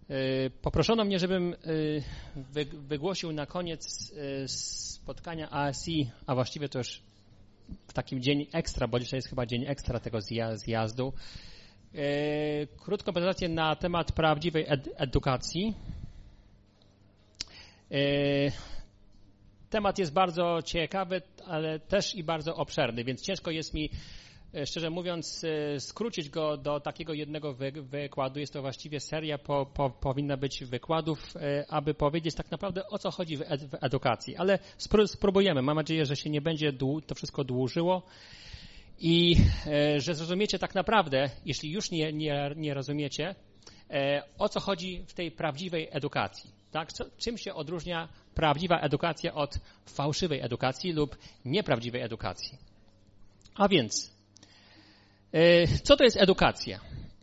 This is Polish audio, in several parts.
Poproszono mnie, żebym wygłosił na koniec spotkania ASI, a właściwie to już w takim dzień ekstra, bo dzisiaj jest chyba dzień ekstra tego zjazdu, krótką prezentację na temat prawdziwej edukacji. Temat jest bardzo ciekawy, ale też i bardzo obszerny, więc ciężko jest mi, szczerze mówiąc, skrócić go do takiego jednego wykładu. Jest to właściwie seria, powinna być wykładów, aby powiedzieć tak naprawdę, o co chodzi w edukacji. Ale spróbujemy. Mam nadzieję, że się nie będzie to wszystko dłużyło i że zrozumiecie tak naprawdę, jeśli już nie rozumiecie, o co chodzi w tej prawdziwej edukacji. Tak? Czym się odróżnia prawdziwa edukacja od fałszywej edukacji lub nieprawdziwej edukacji? A więc, co to jest edukacja?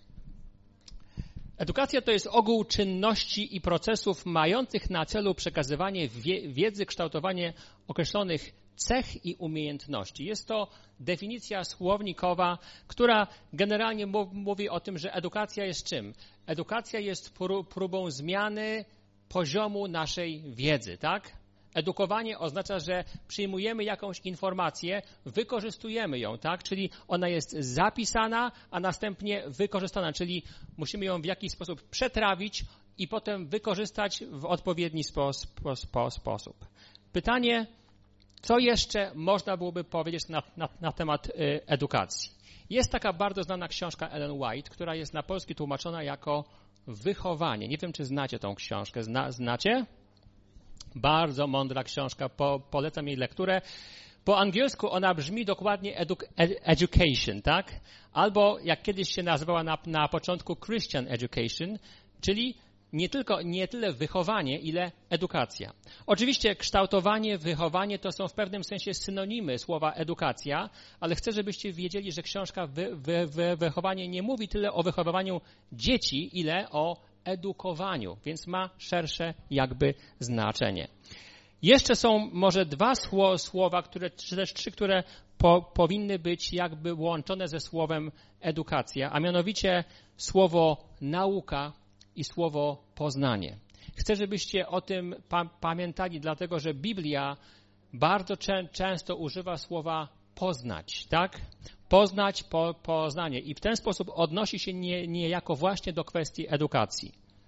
Edukacja to jest ogół czynności i procesów mających na celu przekazywanie wiedzy, kształtowanie określonych cech i umiejętności. Jest to definicja słownikowa, która generalnie mówi o tym, że edukacja jest czym? Edukacja jest próbą zmiany poziomu naszej wiedzy, tak? Edukowanie oznacza, że przyjmujemy jakąś informację, wykorzystujemy ją, tak? Czyli ona jest zapisana, a następnie wykorzystana, czyli musimy ją w jakiś sposób przetrawić i potem wykorzystać w odpowiedni sposób. Pytanie, co jeszcze można byłoby powiedzieć na temat edukacji? Jest taka bardzo znana książka Ellen White, która jest na polski tłumaczona jako Wychowanie. Nie wiem, czy znacie tą książkę. Znacie? Bardzo mądra książka, polecam jej lekturę. Po angielsku ona brzmi dokładnie education, tak? Albo jak kiedyś się nazywała na początku Christian education, czyli nie tyle wychowanie, ile edukacja. Oczywiście kształtowanie, wychowanie to są w pewnym sensie synonimy słowa edukacja, ale chcę, żebyście wiedzieli, że książka Wychowanie nie mówi tyle o wychowywaniu dzieci, ile o edukowaniu, więc ma szersze jakby znaczenie. Jeszcze są może dwa słowa, czy też trzy, które powinny być jakby łączone ze słowem edukacja, a mianowicie słowo nauka i słowo poznanie. Chcę, żebyście o tym pamiętali, dlatego że Biblia bardzo często używa słowa poznać, tak? Poznać, poznanie i w ten sposób odnosi się niejako właśnie do kwestii edukacji.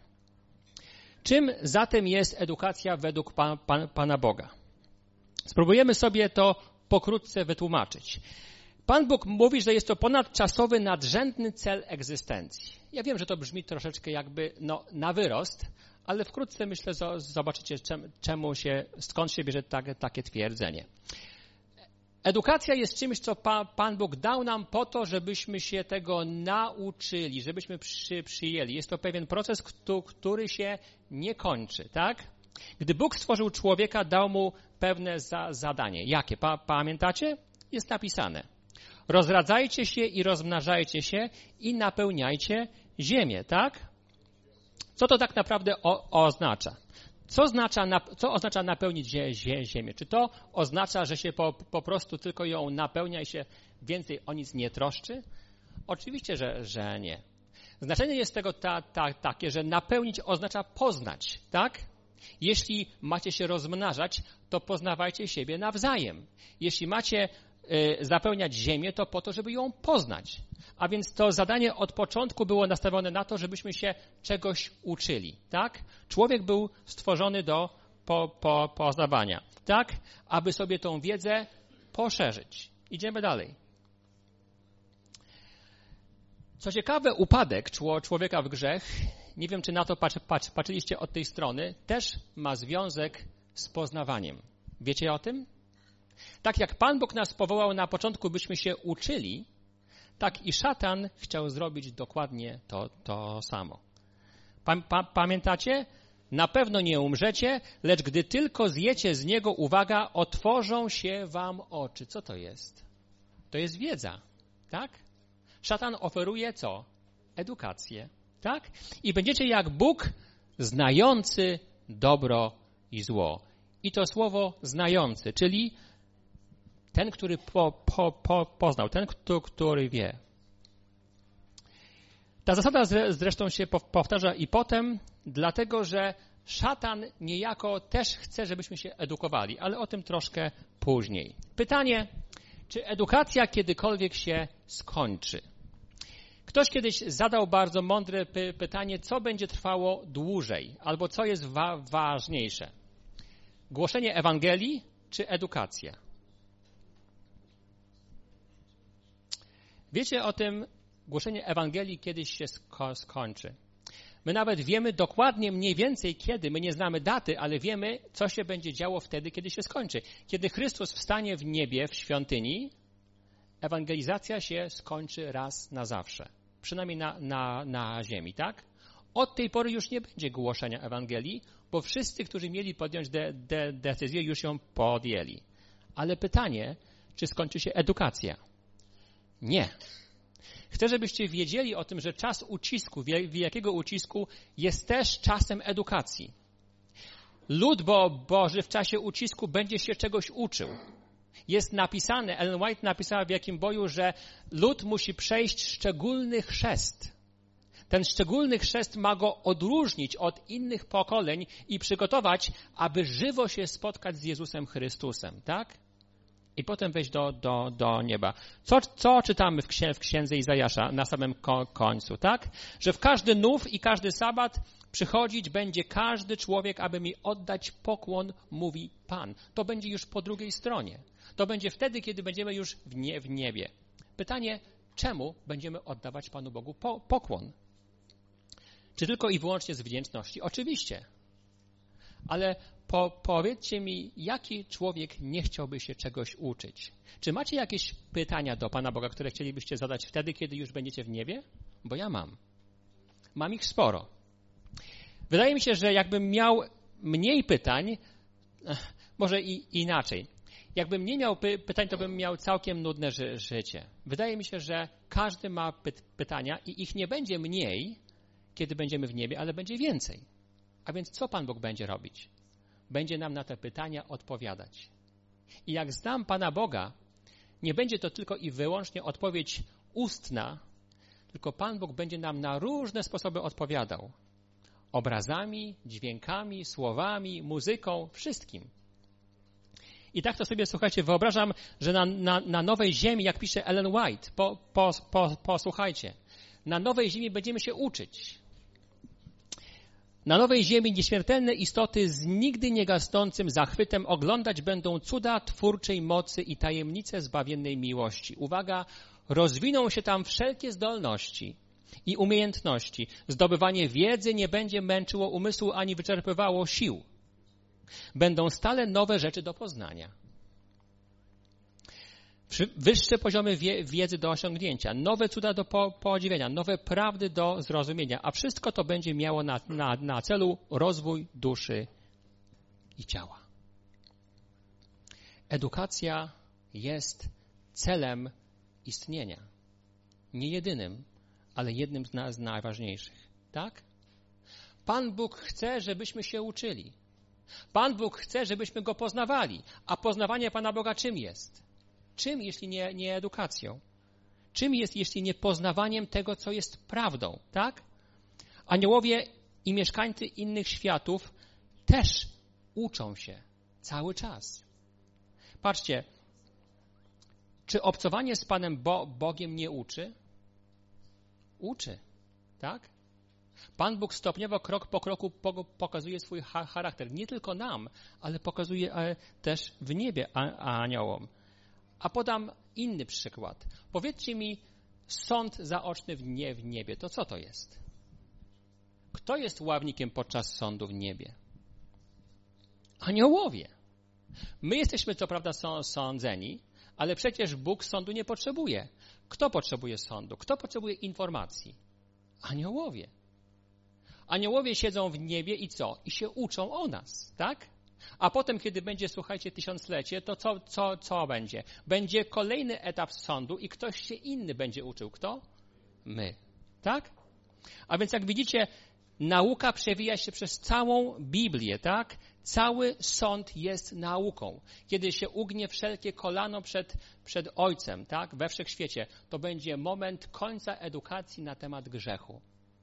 Czym zatem jest edukacja według Pana Boga? Spróbujemy sobie to pokrótce wytłumaczyć. Pan Bóg mówi, że jest to ponadczasowy, nadrzędny cel egzystencji. Ja wiem, że to brzmi troszeczkę jakby na wyrost, ale wkrótce myślę, zobaczycie, skąd się bierze takie twierdzenie. Edukacja jest czymś, co Pan Bóg dał nam po to, żebyśmy się tego nauczyli, żebyśmy przyjęli. Jest to pewien proces, który się nie kończy, tak? Gdy Bóg stworzył człowieka, dał mu pewne zadanie. Jakie? Pamiętacie? Jest napisane. Rozradzajcie się i rozmnażajcie się i napełniajcie ziemię, tak? Co to tak naprawdę oznacza? Co oznacza napełnić ziemię? Czy to oznacza, że się po prostu tylko ją napełnia i się więcej o nic nie troszczy? Oczywiście, że nie. Znaczenie jest tego takie, że napełnić oznacza poznać, tak? Jeśli macie się rozmnażać, to poznawajcie siebie nawzajem. Jeśli macie zapełniać ziemię, to po to, żeby ją poznać. A więc to zadanie od początku było nastawione na to, żebyśmy się czegoś uczyli, tak? Człowiek był stworzony do poznawania, tak? Aby sobie tą wiedzę poszerzyć. Idziemy dalej. Co ciekawe, upadek człowieka w grzech, nie wiem, czy na to patrzyliście od tej strony, też ma związek z poznawaniem. Wiecie o tym? Tak jak Pan Bóg nas powołał na początku, byśmy się uczyli, tak i szatan chciał zrobić dokładnie to samo. Pamiętacie? Na pewno nie umrzecie, lecz gdy tylko zjecie z niego, uwaga, otworzą się wam oczy. Co to jest? To jest wiedza, tak? Szatan oferuje co? Edukację, tak? I będziecie jak Bóg znający dobro i zło. I to słowo znający, czyli ten, który poznał, ten, który wie. Ta zasada zresztą się powtarza i potem dlatego że szatan niejako też chce, żebyśmy się edukowali, ale o tym troszkę później. Pytanie, czy edukacja kiedykolwiek się skończy? Ktoś kiedyś zadał bardzo mądre pytanie, co będzie trwało dłużej, albo co jest ważniejsze. Głoszenie Ewangelii czy edukacja? Wiecie o tym, głoszenie Ewangelii kiedyś się skończy. My nawet wiemy dokładnie mniej więcej kiedy, my nie znamy daty, ale wiemy, co się będzie działo wtedy, kiedy się skończy. Kiedy Chrystus wstanie w niebie, w świątyni, ewangelizacja się skończy raz na zawsze. Przynajmniej na ziemi, tak? Od tej pory już nie będzie głoszenia Ewangelii, bo wszyscy, którzy mieli podjąć decyzję, już ją podjęli. Ale pytanie, czy skończy się edukacja? Nie. Chcę, żebyście wiedzieli o tym, że czas ucisku, wielkiego ucisku jest też czasem edukacji. Lud Boży w czasie ucisku będzie się czegoś uczył. Jest napisane, Ellen White napisała w Wielkim Boju, że lud musi przejść szczególny chrzest. Ten szczególny chrzest ma go odróżnić od innych pokoleń i przygotować, aby żywo się spotkać z Jezusem Chrystusem, tak? I potem wejść do nieba. Co czytamy w księdze Izajasza na samym końcu, tak? Że w każdy nów i każdy sabat przychodzić będzie każdy człowiek, aby mi oddać pokłon, mówi Pan. To będzie już po drugiej stronie. To będzie wtedy, kiedy będziemy już w niebie. Pytanie, czemu będziemy oddawać Panu Bogu pokłon? Czy tylko i wyłącznie z wdzięczności? Oczywiście. Ale powiedzcie mi, jaki człowiek nie chciałby się czegoś uczyć? Czy macie jakieś pytania do Pana Boga, które chcielibyście zadać wtedy, kiedy już będziecie w niebie? Bo ja mam. Mam ich sporo. Wydaje mi się, że jakbym miał mniej pytań, może inaczej. Jakbym nie miał pytań, to bym miał całkiem nudne życie. Wydaje mi się, że każdy ma pytania i ich nie będzie mniej, kiedy będziemy w niebie, ale będzie więcej. A więc co Pan Bóg będzie robić? Będzie nam na te pytania odpowiadać. I jak znam Pana Boga, nie będzie to tylko i wyłącznie odpowiedź ustna, tylko Pan Bóg będzie nam na różne sposoby odpowiadał. Obrazami, dźwiękami, słowami, muzyką, wszystkim. I tak to sobie, słuchajcie, wyobrażam, że na nowej ziemi, jak pisze Ellen White, posłuchajcie, na nowej ziemi będziemy się uczyć. Na nowej ziemi nieśmiertelne istoty z nigdy niegasnącym zachwytem oglądać będą cuda twórczej mocy i tajemnice zbawiennej miłości. Uwaga, rozwiną się tam wszelkie zdolności i umiejętności. Zdobywanie wiedzy nie będzie męczyło umysłu ani wyczerpywało sił. Będą stale nowe rzeczy do poznania. Wyższe poziomy wiedzy do osiągnięcia, nowe cuda do podziwiania, nowe prawdy do zrozumienia, a wszystko to będzie miało na celu rozwój duszy i ciała. Edukacja jest celem istnienia. Nie jedynym, ale jednym z najważniejszych. Tak? Pan Bóg chce, żebyśmy się uczyli. Pan Bóg chce, żebyśmy Go poznawali. A poznawanie Pana Boga czym jest? Czym, jeśli nie edukacją? Czym jest, jeśli nie poznawaniem tego, co jest prawdą, tak? Aniołowie i mieszkańcy innych światów też uczą się cały czas. Patrzcie, czy obcowanie z Panem Bogiem nie uczy? Uczy, tak? Pan Bóg stopniowo, krok po kroku pokazuje swój charakter. Nie tylko nam, ale pokazuje też w niebie aniołom. A podam inny przykład. Powiedzcie mi, sąd zaoczny w niebie, to co to jest? Kto jest ławnikiem podczas sądu w niebie? Aniołowie. My jesteśmy co prawda sądzeni, ale przecież Bóg sądu nie potrzebuje. Kto potrzebuje sądu? Kto potrzebuje informacji? Aniołowie. Aniołowie siedzą w niebie i co? I się uczą o nas, tak? A potem, kiedy będzie, słuchajcie, tysiąclecie, to co będzie? Będzie kolejny etap sądu i ktoś się inny będzie uczył. Kto? My. Tak? A więc jak widzicie, nauka przewija się przez całą Biblię, tak? Cały sąd jest nauką. Kiedy się ugnie wszelkie kolano przed Ojcem, tak? We wszechświecie, to będzie moment końca edukacji na temat grzechu.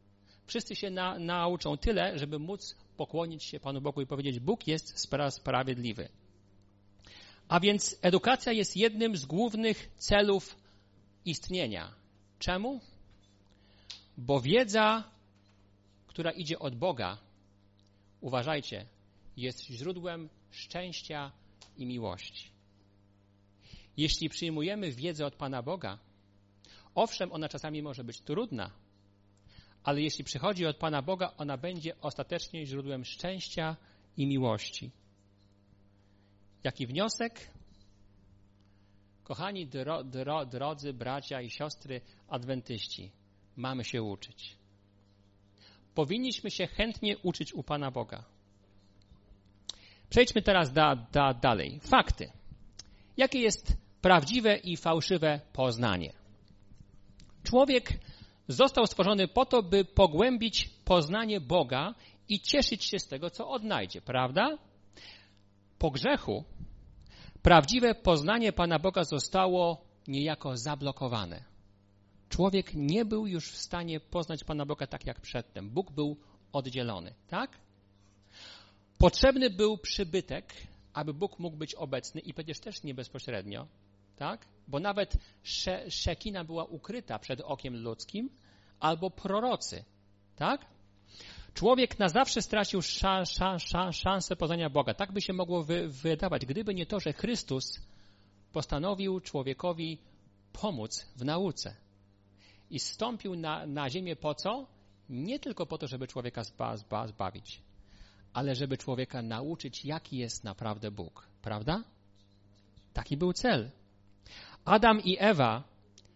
Wszyscy się nauczą tyle, żeby móc pokłonić się Panu Bogu i powiedzieć, Bóg jest sprawiedliwy. A więc edukacja jest jednym z głównych celów istnienia. Czemu? Bo wiedza, która idzie od Boga, uważajcie, jest źródłem szczęścia i miłości. Jeśli przyjmujemy wiedzę od Pana Boga, owszem, ona czasami może być trudna, ale jeśli przychodzi od Pana Boga, ona będzie ostatecznie źródłem szczęścia i miłości. Jaki wniosek? Kochani drodzy bracia i siostry adwentyści, mamy się uczyć. Powinniśmy się chętnie uczyć u Pana Boga. Przejdźmy teraz dalej. Fakty. Jakie jest prawdziwe i fałszywe poznanie? Człowiek został stworzony po to, by pogłębić poznanie Boga i cieszyć się z tego, co odnajdzie, prawda? Po grzechu prawdziwe poznanie Pana Boga zostało niejako zablokowane. Człowiek nie był już w stanie poznać Pana Boga tak jak przedtem. Bóg był oddzielony, tak? Potrzebny był przybytek, aby Bóg mógł być obecny i przecież też nie bezpośrednio, tak? Bo nawet Szekina była ukryta przed okiem ludzkim albo prorocy, tak? Człowiek na zawsze stracił szansę poznania Boga. Tak by się mogło wydawać, gdyby nie to, że Chrystus postanowił człowiekowi pomóc w nauce. I zstąpił na ziemię po co? Nie tylko po to, żeby człowieka zbawić, ale żeby człowieka nauczyć, jaki jest naprawdę Bóg. Prawda? Taki był cel. Adam i Ewa,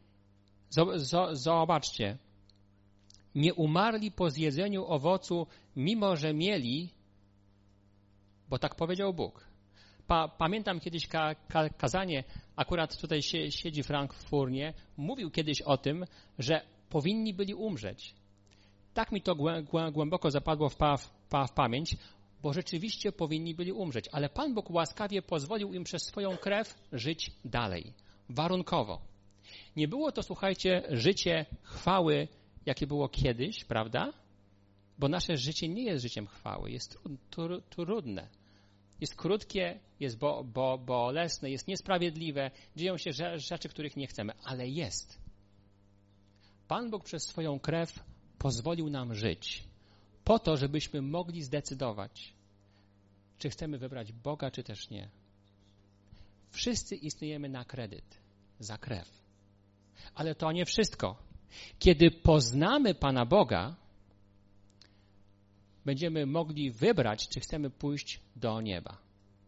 zobaczcie, nie umarli po zjedzeniu owocu, mimo że mieli, bo tak powiedział Bóg. Pamiętam kiedyś kazanie, akurat tutaj siedzi Frank Fournier, mówił kiedyś o tym, że powinni byli umrzeć. Tak mi to głęboko zapadło w pamięć, bo rzeczywiście powinni byli umrzeć, ale Pan Bóg łaskawie pozwolił im przez swoją krew żyć dalej, warunkowo. Nie było to, słuchajcie, życie chwały, jakie było kiedyś, prawda? Bo nasze życie nie jest życiem chwały, jest trudne. Jest krótkie, jest bolesne, jest niesprawiedliwe, dzieją się rzeczy, których nie chcemy, ale jest. Pan Bóg przez swoją krew pozwolił nam żyć, po to, żebyśmy mogli zdecydować, czy chcemy wybrać Boga, czy też nie. Wszyscy istniejemy na kredyt, za krew. Ale to nie wszystko. Kiedy poznamy Pana Boga, będziemy mogli wybrać, czy chcemy pójść do nieba.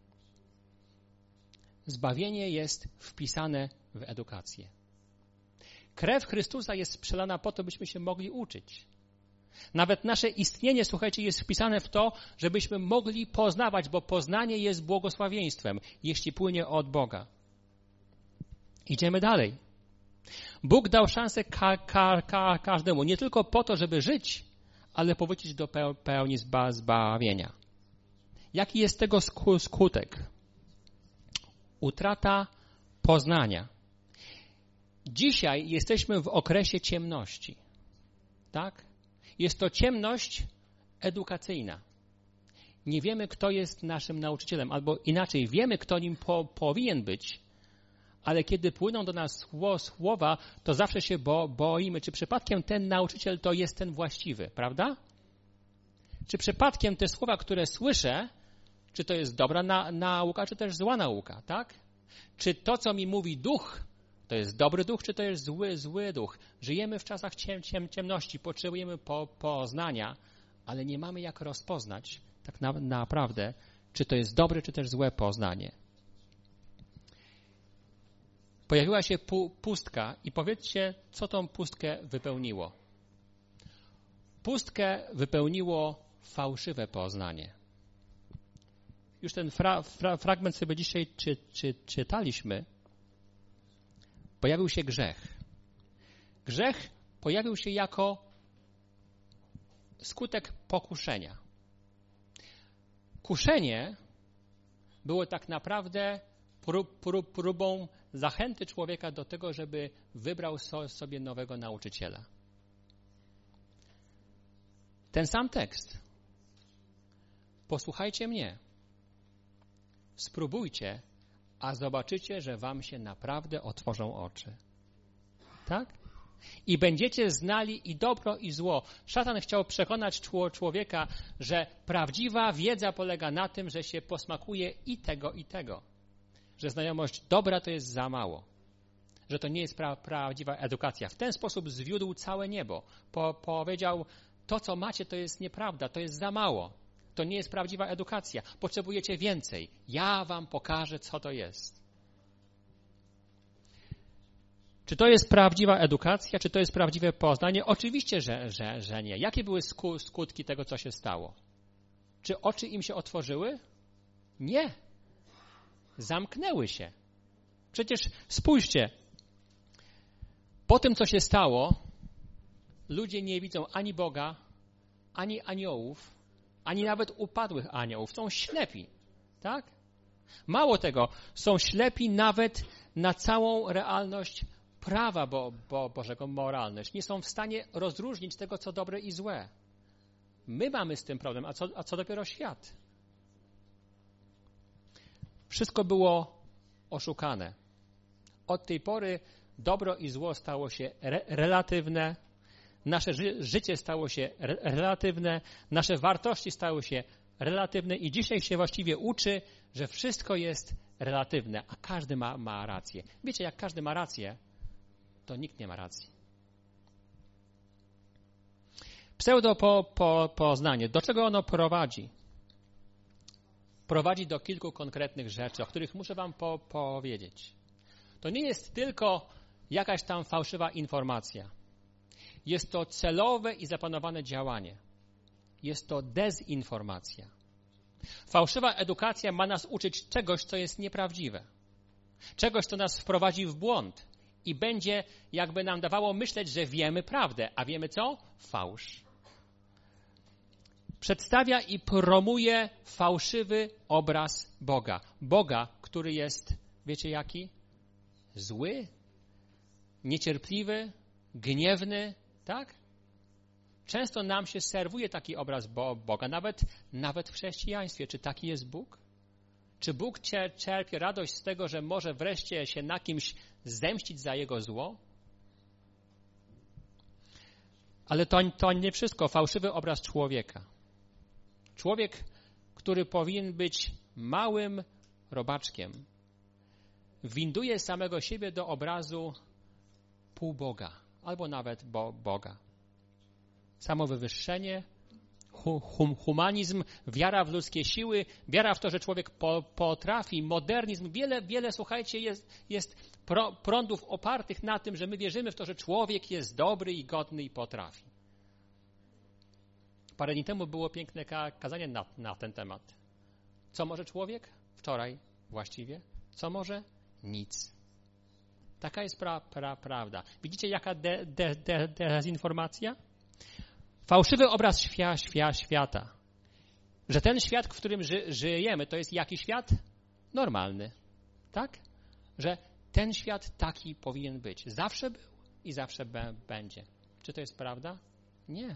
Zbawienie jest wpisane w edukację. Krew Chrystusa jest przelana po to, byśmy się mogli uczyć. Nawet nasze istnienie, słuchajcie, jest wpisane w to, żebyśmy mogli poznawać, bo poznanie jest błogosławieństwem, jeśli płynie od Boga. Idziemy dalej. Bóg dał szansę każdemu, nie tylko po to, żeby żyć, ale powrócić do pełni zbawienia. Jaki jest tego skutek? Utrata poznania. Dzisiaj jesteśmy w okresie ciemności. Tak? Jest to ciemność edukacyjna. Nie wiemy, kto jest naszym nauczycielem, albo inaczej, wiemy, kto nim powinien być, ale kiedy płyną do nas słowa, to zawsze się boimy, czy przypadkiem ten nauczyciel to jest ten właściwy, prawda? Czy przypadkiem te słowa, które słyszę, czy to jest dobra nauka, czy też zła nauka, tak? Czy to, co mi mówi duch, to jest dobry duch, czy to jest zły duch? Żyjemy w czasach ciemności, potrzebujemy poznania, ale nie mamy jak rozpoznać tak naprawdę, czy to jest dobre, czy też złe poznanie. Pojawiła się pustka i powiedzcie, co tą pustkę wypełniło. Pustkę wypełniło fałszywe poznanie. Już ten fragment sobie dzisiaj czytaliśmy. Pojawił się grzech. Grzech pojawił się jako skutek pokuszenia. Kuszenie było tak naprawdę próbą zachęty człowieka do tego, żeby wybrał sobie nowego nauczyciela. Ten sam tekst. Posłuchajcie mnie. Spróbujcie, a zobaczycie, że wam się naprawdę otworzą oczy. Tak? I będziecie znali i dobro, i zło. Szatan chciał przekonać człowieka, że prawdziwa wiedza polega na tym, że się posmakuje i tego. Że znajomość dobra to jest za mało. Że to nie jest prawdziwa edukacja. W ten sposób zwiódł całe niebo. Powiedział, to co macie to jest nieprawda, to jest za mało. To nie jest prawdziwa edukacja. Potrzebujecie więcej. Ja wam pokażę, co to jest. Czy to jest prawdziwa edukacja? Czy to jest prawdziwe poznanie? Oczywiście, że nie. Jakie były skutki tego, co się stało? Czy oczy im się otworzyły? Nie. Zamknęły się. Przecież spójrzcie. Po tym, co się stało, ludzie nie widzą ani Boga, ani aniołów, ani nawet upadłych aniołów. Są ślepi. Tak? Mało tego, są ślepi nawet na całą realność prawa Bożego, moralność. Nie są w stanie rozróżnić tego, co dobre i złe. My mamy z tym problem, a co dopiero świat? Wszystko było oszukane. Od tej pory dobro i zło stało się relatywne, nasze życie stało się relatywne, nasze wartości stały się relatywne i dzisiaj się właściwie uczy, że wszystko jest relatywne, a każdy ma rację. Wiecie, jak każdy ma rację, to nikt nie ma racji. Pseudopoznanie. Do czego ono prowadzi? Prowadzi do kilku konkretnych rzeczy, o których muszę wam powiedzieć. To nie jest tylko jakaś tam fałszywa informacja. Jest to celowe i zaplanowane działanie. Jest to dezinformacja. Fałszywa edukacja ma nas uczyć czegoś, co jest nieprawdziwe. Czegoś, co nas wprowadzi w błąd i będzie jakby nam dawało myśleć, że wiemy prawdę. A wiemy co? Fałsz. Przedstawia i promuje fałszywy obraz Boga. Boga, który jest, wiecie jaki? Zły, niecierpliwy, gniewny, tak? Często nam się serwuje taki obraz Boga, nawet w chrześcijaństwie. Czy taki jest Bóg? Czy Bóg czerpie radość z tego, że może wreszcie się na kimś zemścić za jego zło? Ale to nie wszystko. Fałszywy obraz człowieka. Człowiek, który powinien być małym robaczkiem, winduje samego siebie do obrazu półboga, albo nawet Boga. Samowywyższenie, humanizm, wiara w ludzkie siły, wiara w to, że człowiek potrafi, modernizm, wiele, słuchajcie, jest prądów opartych na tym, że my wierzymy w to, że człowiek jest dobry i godny i potrafi. Parę dni temu było piękne kazanie na ten temat. Co może człowiek? Wczoraj właściwie. Co może? Nic. Taka jest prawda. Widzicie, jaka dezinformacja? Fałszywy obraz świata. Że ten świat, w którym żyjemy, to jest jaki świat? Normalny. Tak? Że ten świat taki powinien być. Zawsze był i zawsze będzie. Czy to jest prawda? Nie.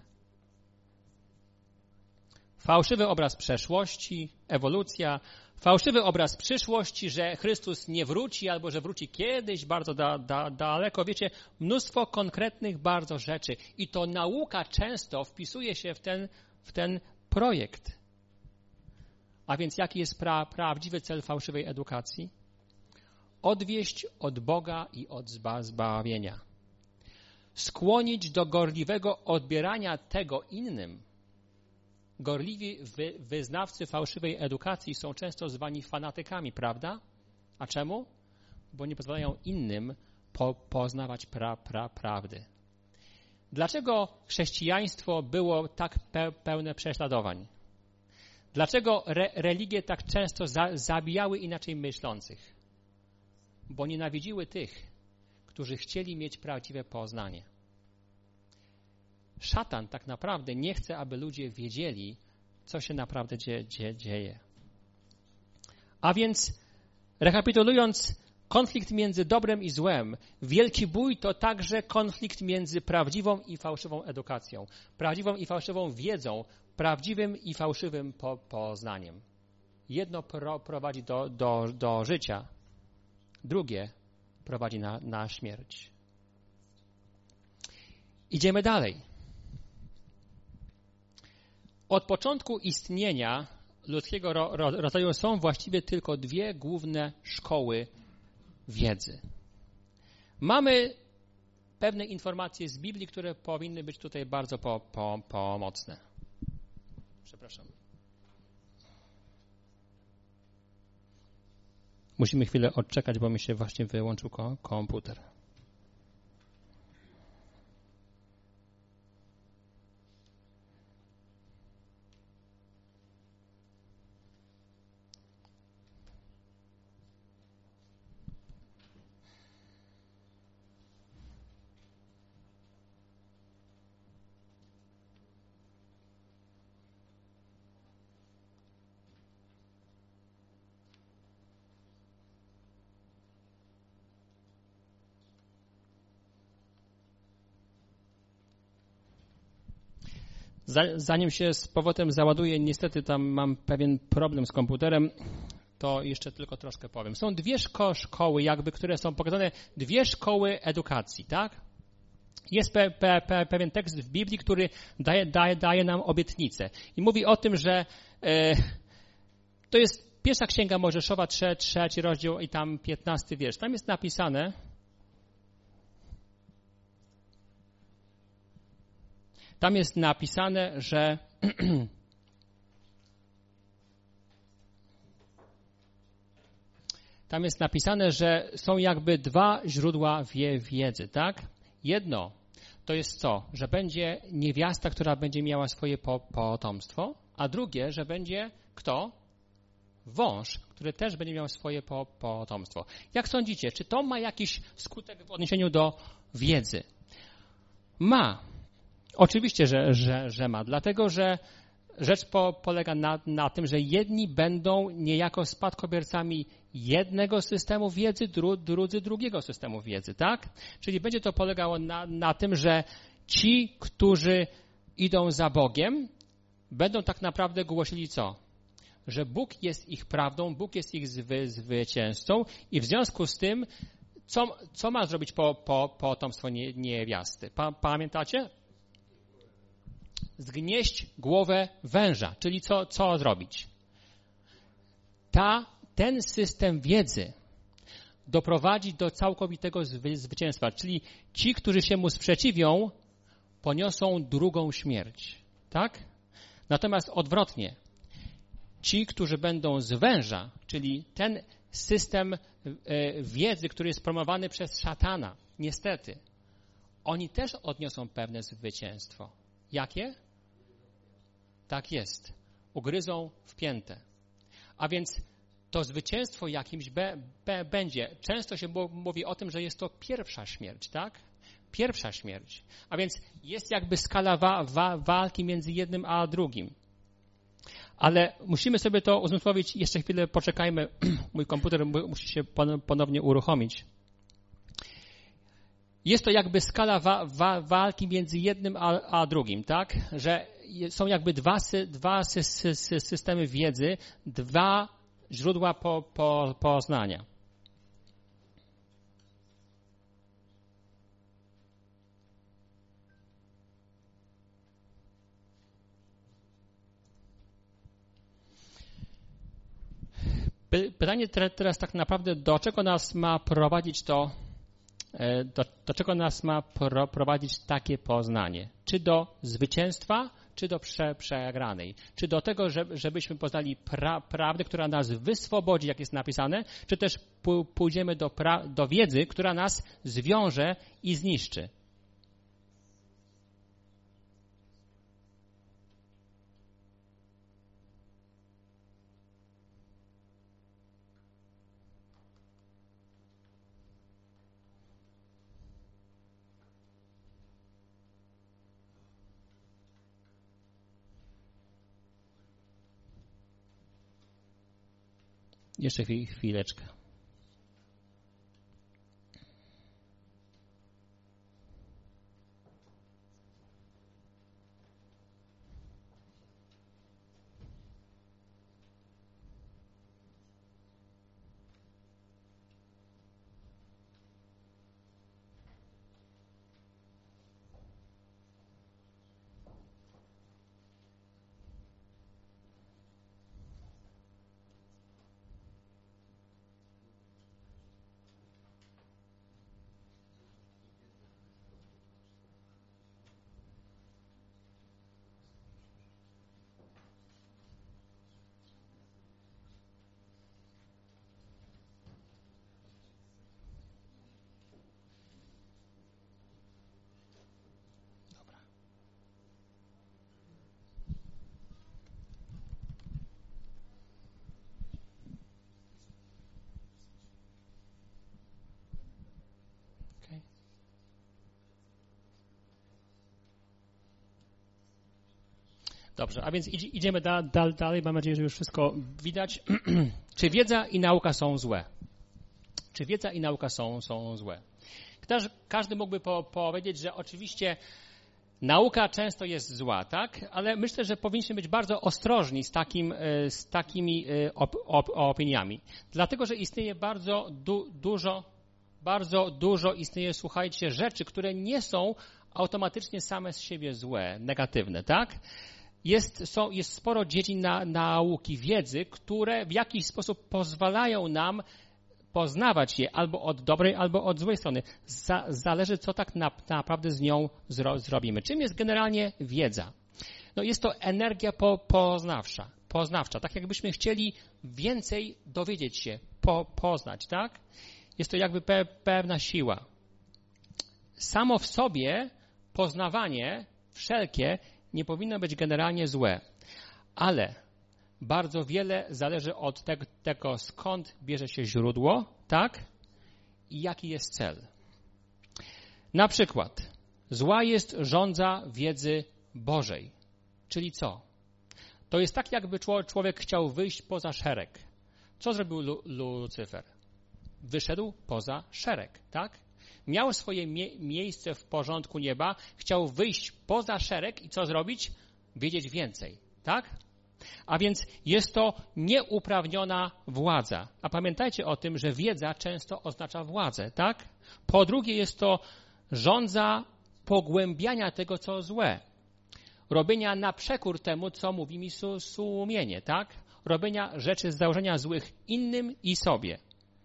Fałszywy obraz przeszłości, ewolucja, fałszywy obraz przyszłości, że Chrystus nie wróci albo że wróci kiedyś bardzo daleko. Wiecie, mnóstwo konkretnych bardzo rzeczy i to nauka często wpisuje się w ten projekt. A więc jaki jest prawdziwy cel fałszywej edukacji? Odwieść od Boga i od zbawienia. Skłonić do gorliwego odbierania tego innym. Gorliwi wyznawcy fałszywej edukacji są często zwani fanatykami, prawda? A czemu? Bo nie pozwalają innym poznawać prawdy. Dlaczego chrześcijaństwo było tak pełne prześladowań? Dlaczego religie tak często zabijały inaczej myślących? Bo nienawidziły tych, którzy chcieli mieć prawdziwe poznanie. Szatan tak naprawdę nie chce, aby ludzie wiedzieli, co się naprawdę dzieje. A więc, rekapitulując, konflikt między dobrem i złem. Wielki bój to także konflikt między prawdziwą i fałszywą edukacją, prawdziwą i fałszywą wiedzą, prawdziwym i fałszywym poznaniem. Jedno prowadzi do życia, drugie prowadzi na śmierć. Idziemy dalej. Od początku istnienia ludzkiego rodzaju są właściwie tylko dwie główne szkoły wiedzy. Mamy pewne informacje z Biblii, które powinny być tutaj bardzo pomocne. Przepraszam. Musimy chwilę odczekać, bo mi się właśnie wyłączył komputer. Zanim się z powrotem załaduję, niestety tam mam pewien problem z komputerem, to jeszcze tylko troszkę powiem. Są dwie szkoły jakby, które są pokazane, dwie szkoły edukacji, tak? Jest pewien tekst w Biblii, który daje nam obietnicę i mówi o tym, że to jest pierwsza księga Mojżeszowa, 3 rozdział i tam 15 wiersz. Tam jest napisane, że tam jest napisane, że są jakby dwa źródła wiedzy, tak? Jedno to jest co? Że będzie niewiasta, która będzie miała swoje potomstwo, a drugie, że będzie kto? Wąż, który też będzie miał swoje potomstwo. Jak sądzicie, czy to ma jakiś skutek w odniesieniu do wiedzy? Ma. Oczywiście, że ma, dlatego że rzecz polega na tym, że jedni będą niejako spadkobiercami jednego systemu wiedzy, drudzy drugiego systemu wiedzy, tak? Czyli będzie to polegało na tym, że ci, którzy idą za Bogiem, będą tak naprawdę głosili co? Że Bóg jest ich prawdą, Bóg jest ich zwycięzcą i w związku z tym, co ma zrobić potomstwo niewiasty? Pamiętacie? Zgnieść głowę węża, czyli co zrobić? Ten system wiedzy doprowadzi do całkowitego zwycięstwa, czyli ci, którzy się mu sprzeciwią, poniosą drugą śmierć, tak? Natomiast odwrotnie, ci, którzy będą z węża, czyli ten system wiedzy, który jest promowany przez szatana, niestety, oni też odniosą pewne zwycięstwo. Jakie? Tak jest. Ugryzą w piętę. A więc to zwycięstwo jakimś będzie. Często się mówi o tym, że jest to pierwsza śmierć, tak? Pierwsza śmierć. A więc jest jakby skala walki między jednym a drugim. Ale musimy sobie to uzmysłowić. Jeszcze chwilę poczekajmy. Mój komputer musi się ponownie uruchomić. Jest to jakby skala walki między jednym a drugim, tak? Że są jakby dwa systemy wiedzy, dwa źródła poznania. Pytanie teraz tak naprawdę, do czego nas ma prowadzić do czego nas ma prowadzić takie poznanie? Czy do zwycięstwa, czy do przegranej? Czy do tego, żebyśmy poznali prawdę, która nas wyswobodzi, jak jest napisane, czy też pójdziemy do wiedzy, która nas zwiąże i zniszczy? Jeszcze chwileczkę. Dobrze, a więc idziemy dalej. Mam nadzieję, że już wszystko widać. Czy wiedza i nauka są złe? Czy wiedza i nauka są złe? Każdy mógłby powiedzieć, że oczywiście nauka często jest zła, tak? Ale myślę, że powinniśmy być bardzo ostrożni z takimi opiniami. Dlatego, że istnieje bardzo dużo istnieje, słuchajcie, rzeczy, które nie są automatycznie same z siebie złe, negatywne, tak? Jest sporo dziedzin nauki, wiedzy, które w jakiś sposób pozwalają nam poznawać je albo od dobrej, albo od złej strony. Zależy, co tak naprawdę z nią zrobimy. Czym jest generalnie wiedza? No jest to energia poznawcza. Tak jakbyśmy chcieli więcej dowiedzieć się, poznać, tak? Jest to jakby pewna siła. Samo w sobie poznawanie wszelkie nie powinno być generalnie złe, ale bardzo wiele zależy od tego, skąd bierze się źródło, tak? I jaki jest cel. Na przykład, zła jest żądza wiedzy Bożej. Czyli co? To jest tak, jakby człowiek chciał wyjść poza szereg. Co zrobił Lucyfer? Wyszedł poza szereg, tak? Miał swoje miejsce w porządku nieba, chciał wyjść poza szereg i co zrobić? Wiedzieć więcej, tak? A więc jest to nieuprawniona władza. A pamiętajcie o tym, że wiedza często oznacza władzę, tak? Po drugie jest to żądza pogłębiania tego, co złe. Robienia na przekór temu, co mówi mi sumienie, tak? Robienia rzeczy z założenia złych innym i sobie.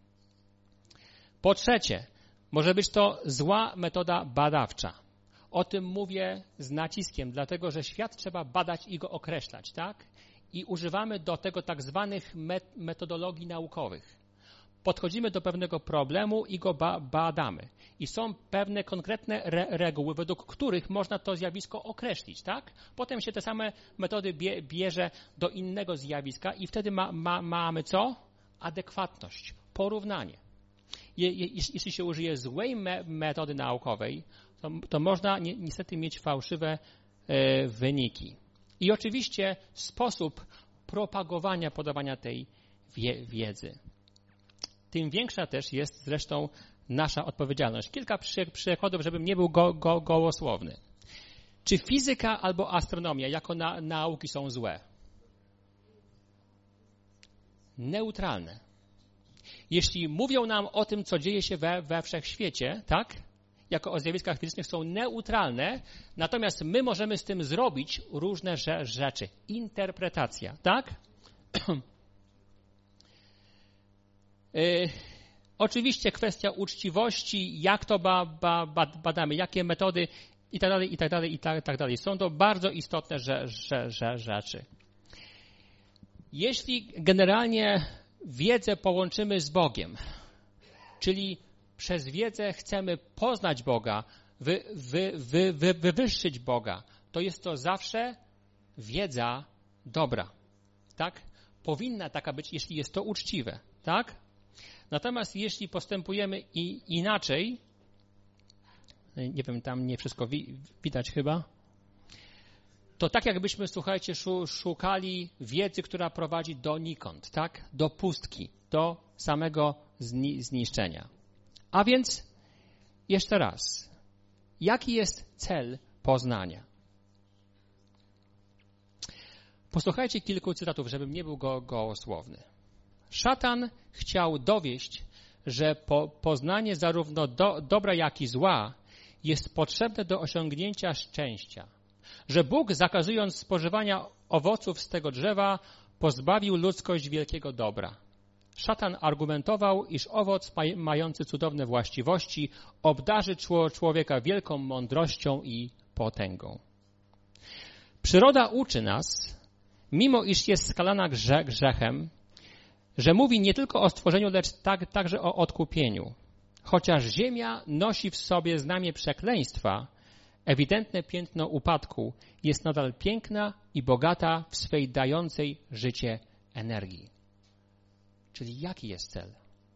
Po trzecie, może być to zła metoda badawcza. O tym mówię z naciskiem, dlatego że świat trzeba badać i go określać, tak? I używamy do tego tak zwanych metodologii naukowych. Podchodzimy do pewnego problemu i go badamy. I są pewne konkretne reguły, według których można to zjawisko określić, tak? Potem się te same metody bierze do innego zjawiska i wtedy mamy co? Adekwatność, porównanie. Jeśli się użyje złej metody naukowej, to można niestety mieć fałszywe wyniki. I oczywiście sposób propagowania, podawania tej wiedzy. Tym większa też jest zresztą nasza odpowiedzialność. Kilka przykładów, żebym nie był gołosłowny. Czy fizyka albo astronomia jako nauki są złe? Neutralne. Jeśli mówią nam o tym, co dzieje się we wszechświecie, tak? Jako o zjawiskach fizycznych są neutralne, natomiast my możemy z tym zrobić różne rzeczy. Interpretacja, tak? Oczywiście kwestia uczciwości, jak to badamy, jakie metody i tak dalej. Są to bardzo istotne rzeczy. Jeśli generalnie wiedzę połączymy z Bogiem, czyli przez wiedzę chcemy poznać Boga, wywyższyć Boga, to jest to zawsze wiedza dobra, tak? Powinna taka być, jeśli jest to uczciwe, tak? Natomiast jeśli postępujemy inaczej, nie wiem, tam nie wszystko widać chyba, to tak jakbyśmy, słuchajcie, szukali wiedzy, która prowadzi donikąd, tak? Do pustki, do samego zniszczenia. A więc, jeszcze raz, jaki jest cel poznania? Posłuchajcie kilku cytatów, żebym nie był gołosłowny. Szatan chciał dowieść, że poznanie zarówno dobra, jak i zła jest potrzebne do osiągnięcia szczęścia. Że Bóg, zakazując spożywania owoców z tego drzewa, pozbawił ludzkość wielkiego dobra. Szatan argumentował, iż owoc mający cudowne właściwości obdarzy człowieka wielką mądrością i potęgą. Przyroda uczy nas, mimo iż jest skalana grzechem, że mówi nie tylko o stworzeniu, lecz także o odkupieniu. Chociaż ziemia nosi w sobie znamię przekleństwa, ewidentne piętno upadku, jest nadal piękna i bogata w swej dającej życie energii. Czyli jaki jest cel?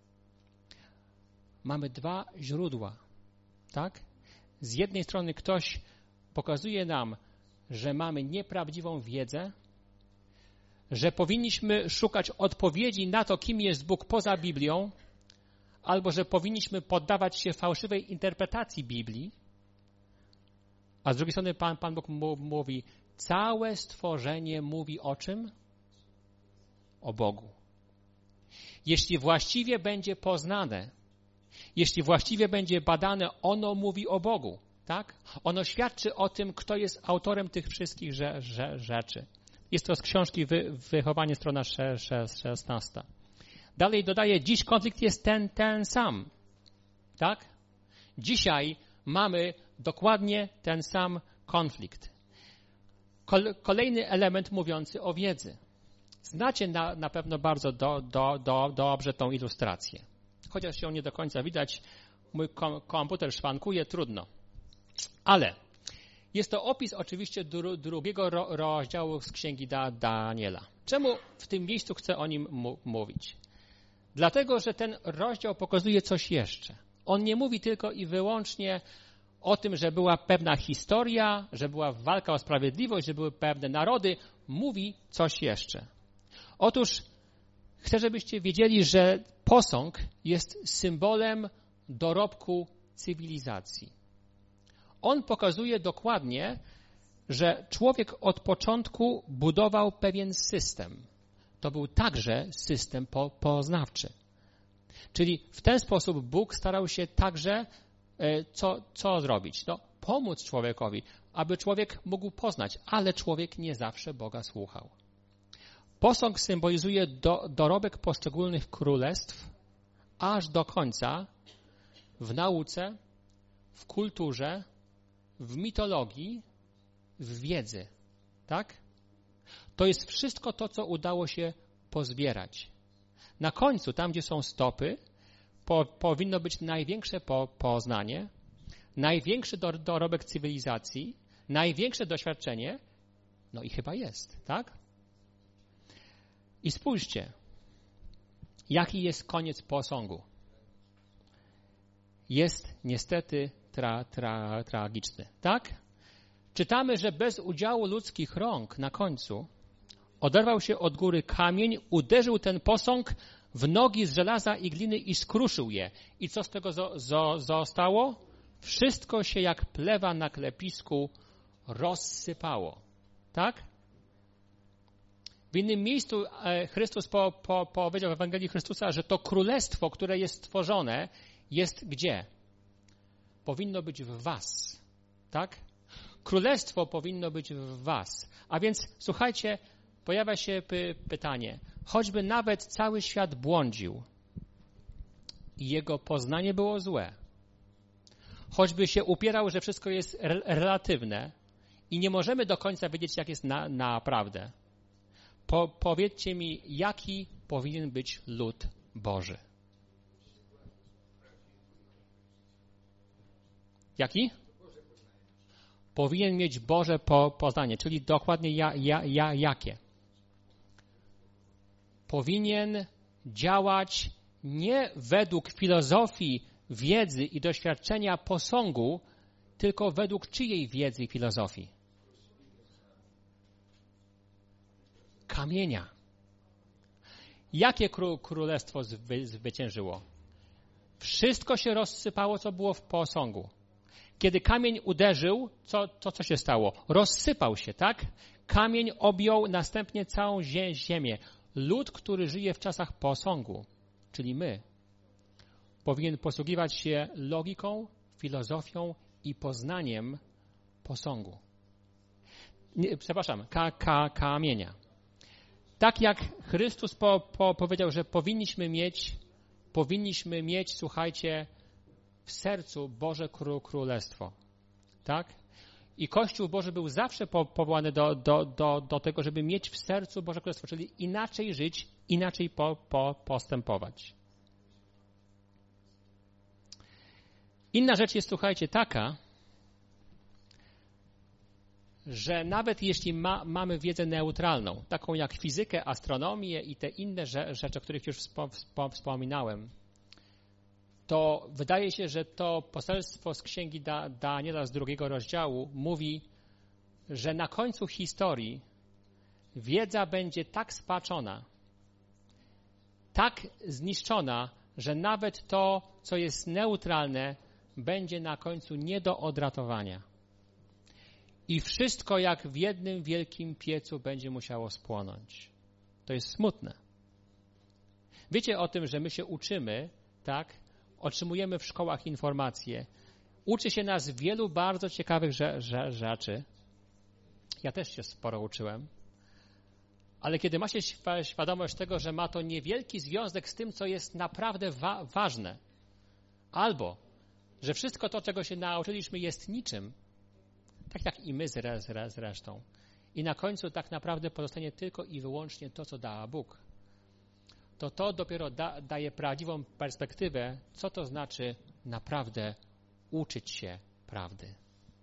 Mamy dwa źródła, tak? Z jednej strony ktoś pokazuje nam, że mamy nieprawdziwą wiedzę, że powinniśmy szukać odpowiedzi na to, kim jest Bóg poza Biblią, albo że powinniśmy poddawać się fałszywej interpretacji Biblii, a z drugiej strony Pan Bóg mówi, całe stworzenie mówi o czym? O Bogu. Jeśli właściwie będzie poznane, jeśli właściwie będzie badane, ono mówi o Bogu, tak? Ono świadczy o tym, kto jest autorem tych wszystkich rzeczy. Jest to z książki Wychowanie, strona 16. Dalej dodaje, dziś konflikt jest ten sam, tak? Dzisiaj mamy dokładnie ten sam konflikt. Kolejny element mówiący o wiedzy. Znacie na pewno bardzo dobrze tą ilustrację. Chociaż się nie do końca widać, mój komputer szwankuje, trudno. Ale jest to opis oczywiście drugiego rozdziału z Księgi Daniela. Czemu w tym miejscu chcę o nim mówić? Dlatego, że ten rozdział pokazuje coś jeszcze. On nie mówi tylko i wyłącznie o tym, że była pewna historia, że była walka o sprawiedliwość, że były pewne narody. Mówi coś jeszcze. Otóż chcę, żebyście wiedzieli, że posąg jest symbolem dorobku cywilizacji. On pokazuje dokładnie, że człowiek od początku budował pewien system. To był także system poznawczy. Czyli w ten sposób Bóg starał się także co zrobić? No, pomóc człowiekowi, aby człowiek mógł poznać, ale człowiek nie zawsze Boga słuchał. Posąg symbolizuje dorobek poszczególnych królestw aż do końca w nauce, w kulturze, w mitologii, w wiedzy. Tak? To jest wszystko to, co udało się pozbierać. Na końcu, tam gdzie są stopy, powinno być największe poznanie, największy dorobek cywilizacji, największe doświadczenie, no i chyba jest, tak? I spójrzcie, jaki jest koniec posągu. Jest niestety tragiczny, tak? Czytamy, że bez udziału ludzkich rąk na końcu oderwał się od góry kamień, uderzył ten posąg w nogi z żelaza i gliny i skruszył je. I co z tego zostało? Wszystko się jak plewa na klepisku rozsypało. Tak? W innym miejscu Chrystus powiedział w Ewangelii Chrystusa, że to królestwo, które jest stworzone, jest gdzie? Powinno być w was. Tak? Królestwo powinno być w was. A więc słuchajcie, pojawia się pytanie. Choćby nawet cały świat błądził i jego poznanie było złe, choćby się upierał, że wszystko jest relatywne i nie możemy do końca wiedzieć, jak jest naprawdę, powiedzcie mi, jaki powinien być lud Boży? Jaki? Powinien mieć Boże poznanie, czyli dokładnie jakie? Powinien działać nie według filozofii, wiedzy i doświadczenia posągu, tylko według czyjej wiedzy i filozofii? Kamienia. Jakie królestwo zwyciężyło? Wszystko się rozsypało, co było w posągu. Kiedy kamień uderzył, co się stało? Rozsypał się, tak? Kamień objął następnie całą ziemię. Lud, który żyje w czasach posągu, czyli my, powinien posługiwać się logiką, filozofią i poznaniem posągu. Kamienia. Tak jak Chrystus powiedział, że powinniśmy mieć, słuchajcie, w sercu Boże Królestwo. Tak? I Kościół Boży był zawsze powołany do tego, żeby mieć w sercu Boże Królestwo, czyli inaczej żyć, inaczej postępować. Inna rzecz jest, słuchajcie, taka, że nawet jeśli mamy wiedzę neutralną, taką jak fizykę, astronomię i te inne rzeczy, o których już wspominałem, to wydaje się, że to poselstwo z Księgi Daniela z 2 rozdziału mówi, że na końcu historii wiedza będzie tak spaczona, tak zniszczona, że nawet to, co jest neutralne, będzie na końcu nie do odratowania. I wszystko jak w jednym wielkim piecu będzie musiało spłonąć. To jest smutne. Wiecie o tym, że my się uczymy, tak? Otrzymujemy w szkołach informacje. Uczy się nas wielu bardzo ciekawych rzeczy. Ja też się sporo uczyłem. Ale kiedy ma się świadomość tego, że ma to niewielki związek z tym, co jest naprawdę ważne, albo że wszystko to, czego się nauczyliśmy, jest niczym, tak jak i my zresztą, i na końcu tak naprawdę pozostanie tylko i wyłącznie to, co dał Bóg, to dopiero daje prawdziwą perspektywę, co to znaczy naprawdę uczyć się prawdy.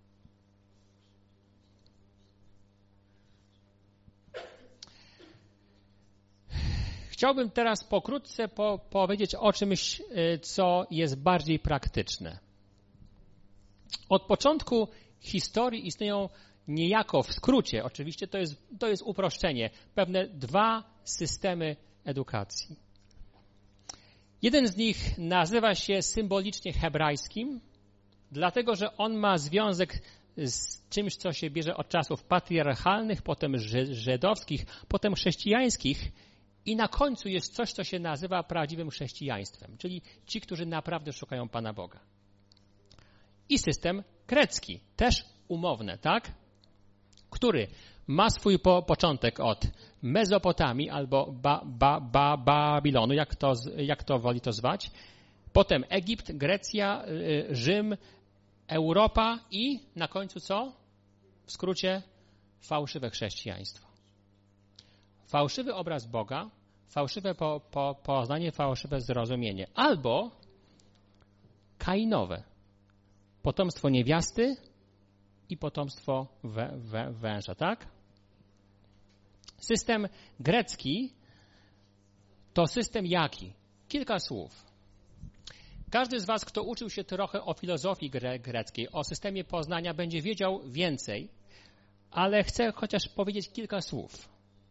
Chciałbym teraz pokrótce powiedzieć o czymś, co jest bardziej praktyczne. Od początku historii istnieją niejako, w skrócie, oczywiście to jest uproszczenie, pewne dwa systemy edukacji. Jeden z nich nazywa się symbolicznie hebrajskim, dlatego że on ma związek z czymś, co się bierze od czasów patriarchalnych, potem żydowskich, potem chrześcijańskich i na końcu jest coś, co się nazywa prawdziwym chrześcijaństwem, czyli ci, którzy naprawdę szukają Pana Boga. I system grecki, też umowny, tak? Który ma swój początek od Mezopotamii albo Babilonu, jak to woli to zwać, potem Egipt, Grecja, Rzym, Europa i na końcu co? W skrócie fałszywe chrześcijaństwo. Fałszywy obraz Boga, fałszywe poznanie, fałszywe zrozumienie. Albo kainowe. Potomstwo niewiasty i potomstwo węża, tak? System grecki to system jaki? Kilka słów. Każdy z was, kto uczył się trochę o filozofii greckiej, o systemie poznania, będzie wiedział więcej, ale chcę chociaż powiedzieć kilka słów.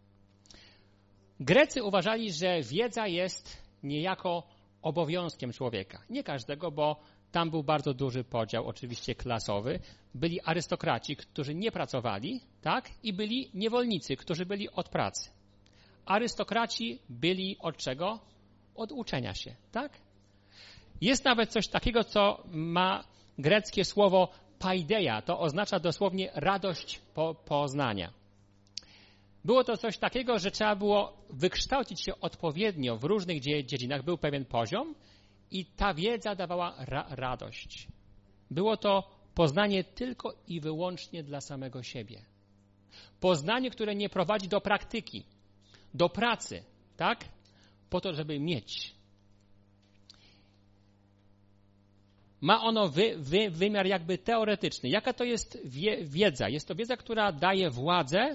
Grecy uważali, że wiedza jest niejako obowiązkiem człowieka. Nie każdego, bo tam był bardzo duży podział, oczywiście klasowy. Byli arystokraci, którzy nie pracowali, tak? I byli niewolnicy, którzy byli od pracy. Arystokraci byli od czego? Od uczenia się, tak? Jest nawet coś takiego, co ma greckie słowo paideia. To oznacza dosłownie radość poznania. Było to coś takiego, że trzeba było wykształcić się odpowiednio w różnych dziedzinach. Był pewien poziom i ta wiedza dawała radość. Było to poznanie tylko i wyłącznie dla samego siebie. Poznanie, które nie prowadzi do praktyki, do pracy, tak? Po to, żeby mieć. Ma ono wymiar jakby teoretyczny. Jaka to jest wiedza? Jest to wiedza, która daje władzę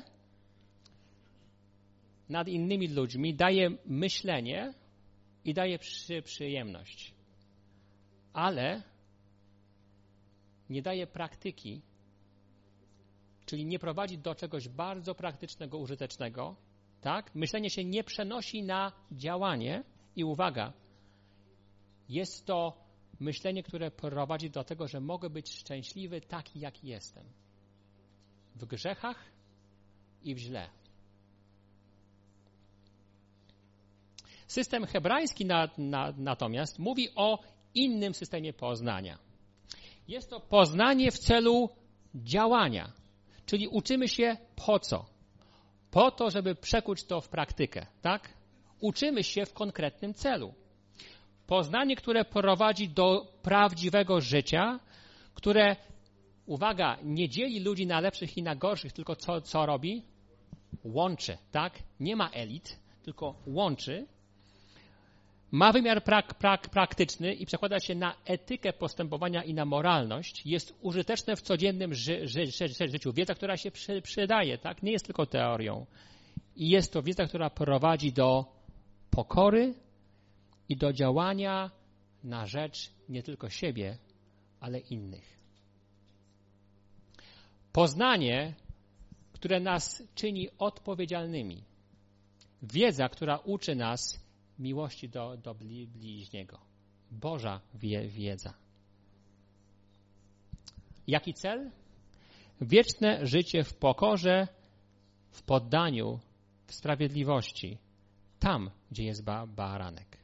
nad innymi ludźmi, daje myślenie i daje przyjemność. Ale nie daje praktyki, czyli nie prowadzi do czegoś bardzo praktycznego, użytecznego. Tak? Myślenie się nie przenosi na działanie i uwaga, jest to myślenie, które prowadzi do tego, że mogę być szczęśliwy taki, jaki jestem. W grzechach i w źle. System hebrajski natomiast mówi o innym systemie poznania. Jest to poznanie w celu działania, czyli uczymy się po co? Po to, żeby przekuć to w praktykę, tak? Uczymy się w konkretnym celu. Poznanie, które prowadzi do prawdziwego życia, które, uwaga, nie dzieli ludzi na lepszych i na gorszych, tylko co robi? Łączy, tak? Nie ma elit, tylko łączy. Ma wymiar praktyczny i przekłada się na etykę postępowania i na moralność. Jest użyteczne w codziennym życiu. Wiedza, która się przydaje, tak? Nie jest tylko teorią. I jest to wiedza, która prowadzi do pokory i do działania na rzecz nie tylko siebie, ale innych. Poznanie które nas czyni odpowiedzialnymi. Wiedza, która uczy nas miłości do bliźniego. Boża wiedza. Jaki cel? Wieczne życie w pokorze, w poddaniu, w sprawiedliwości. Tam, gdzie jest baranek.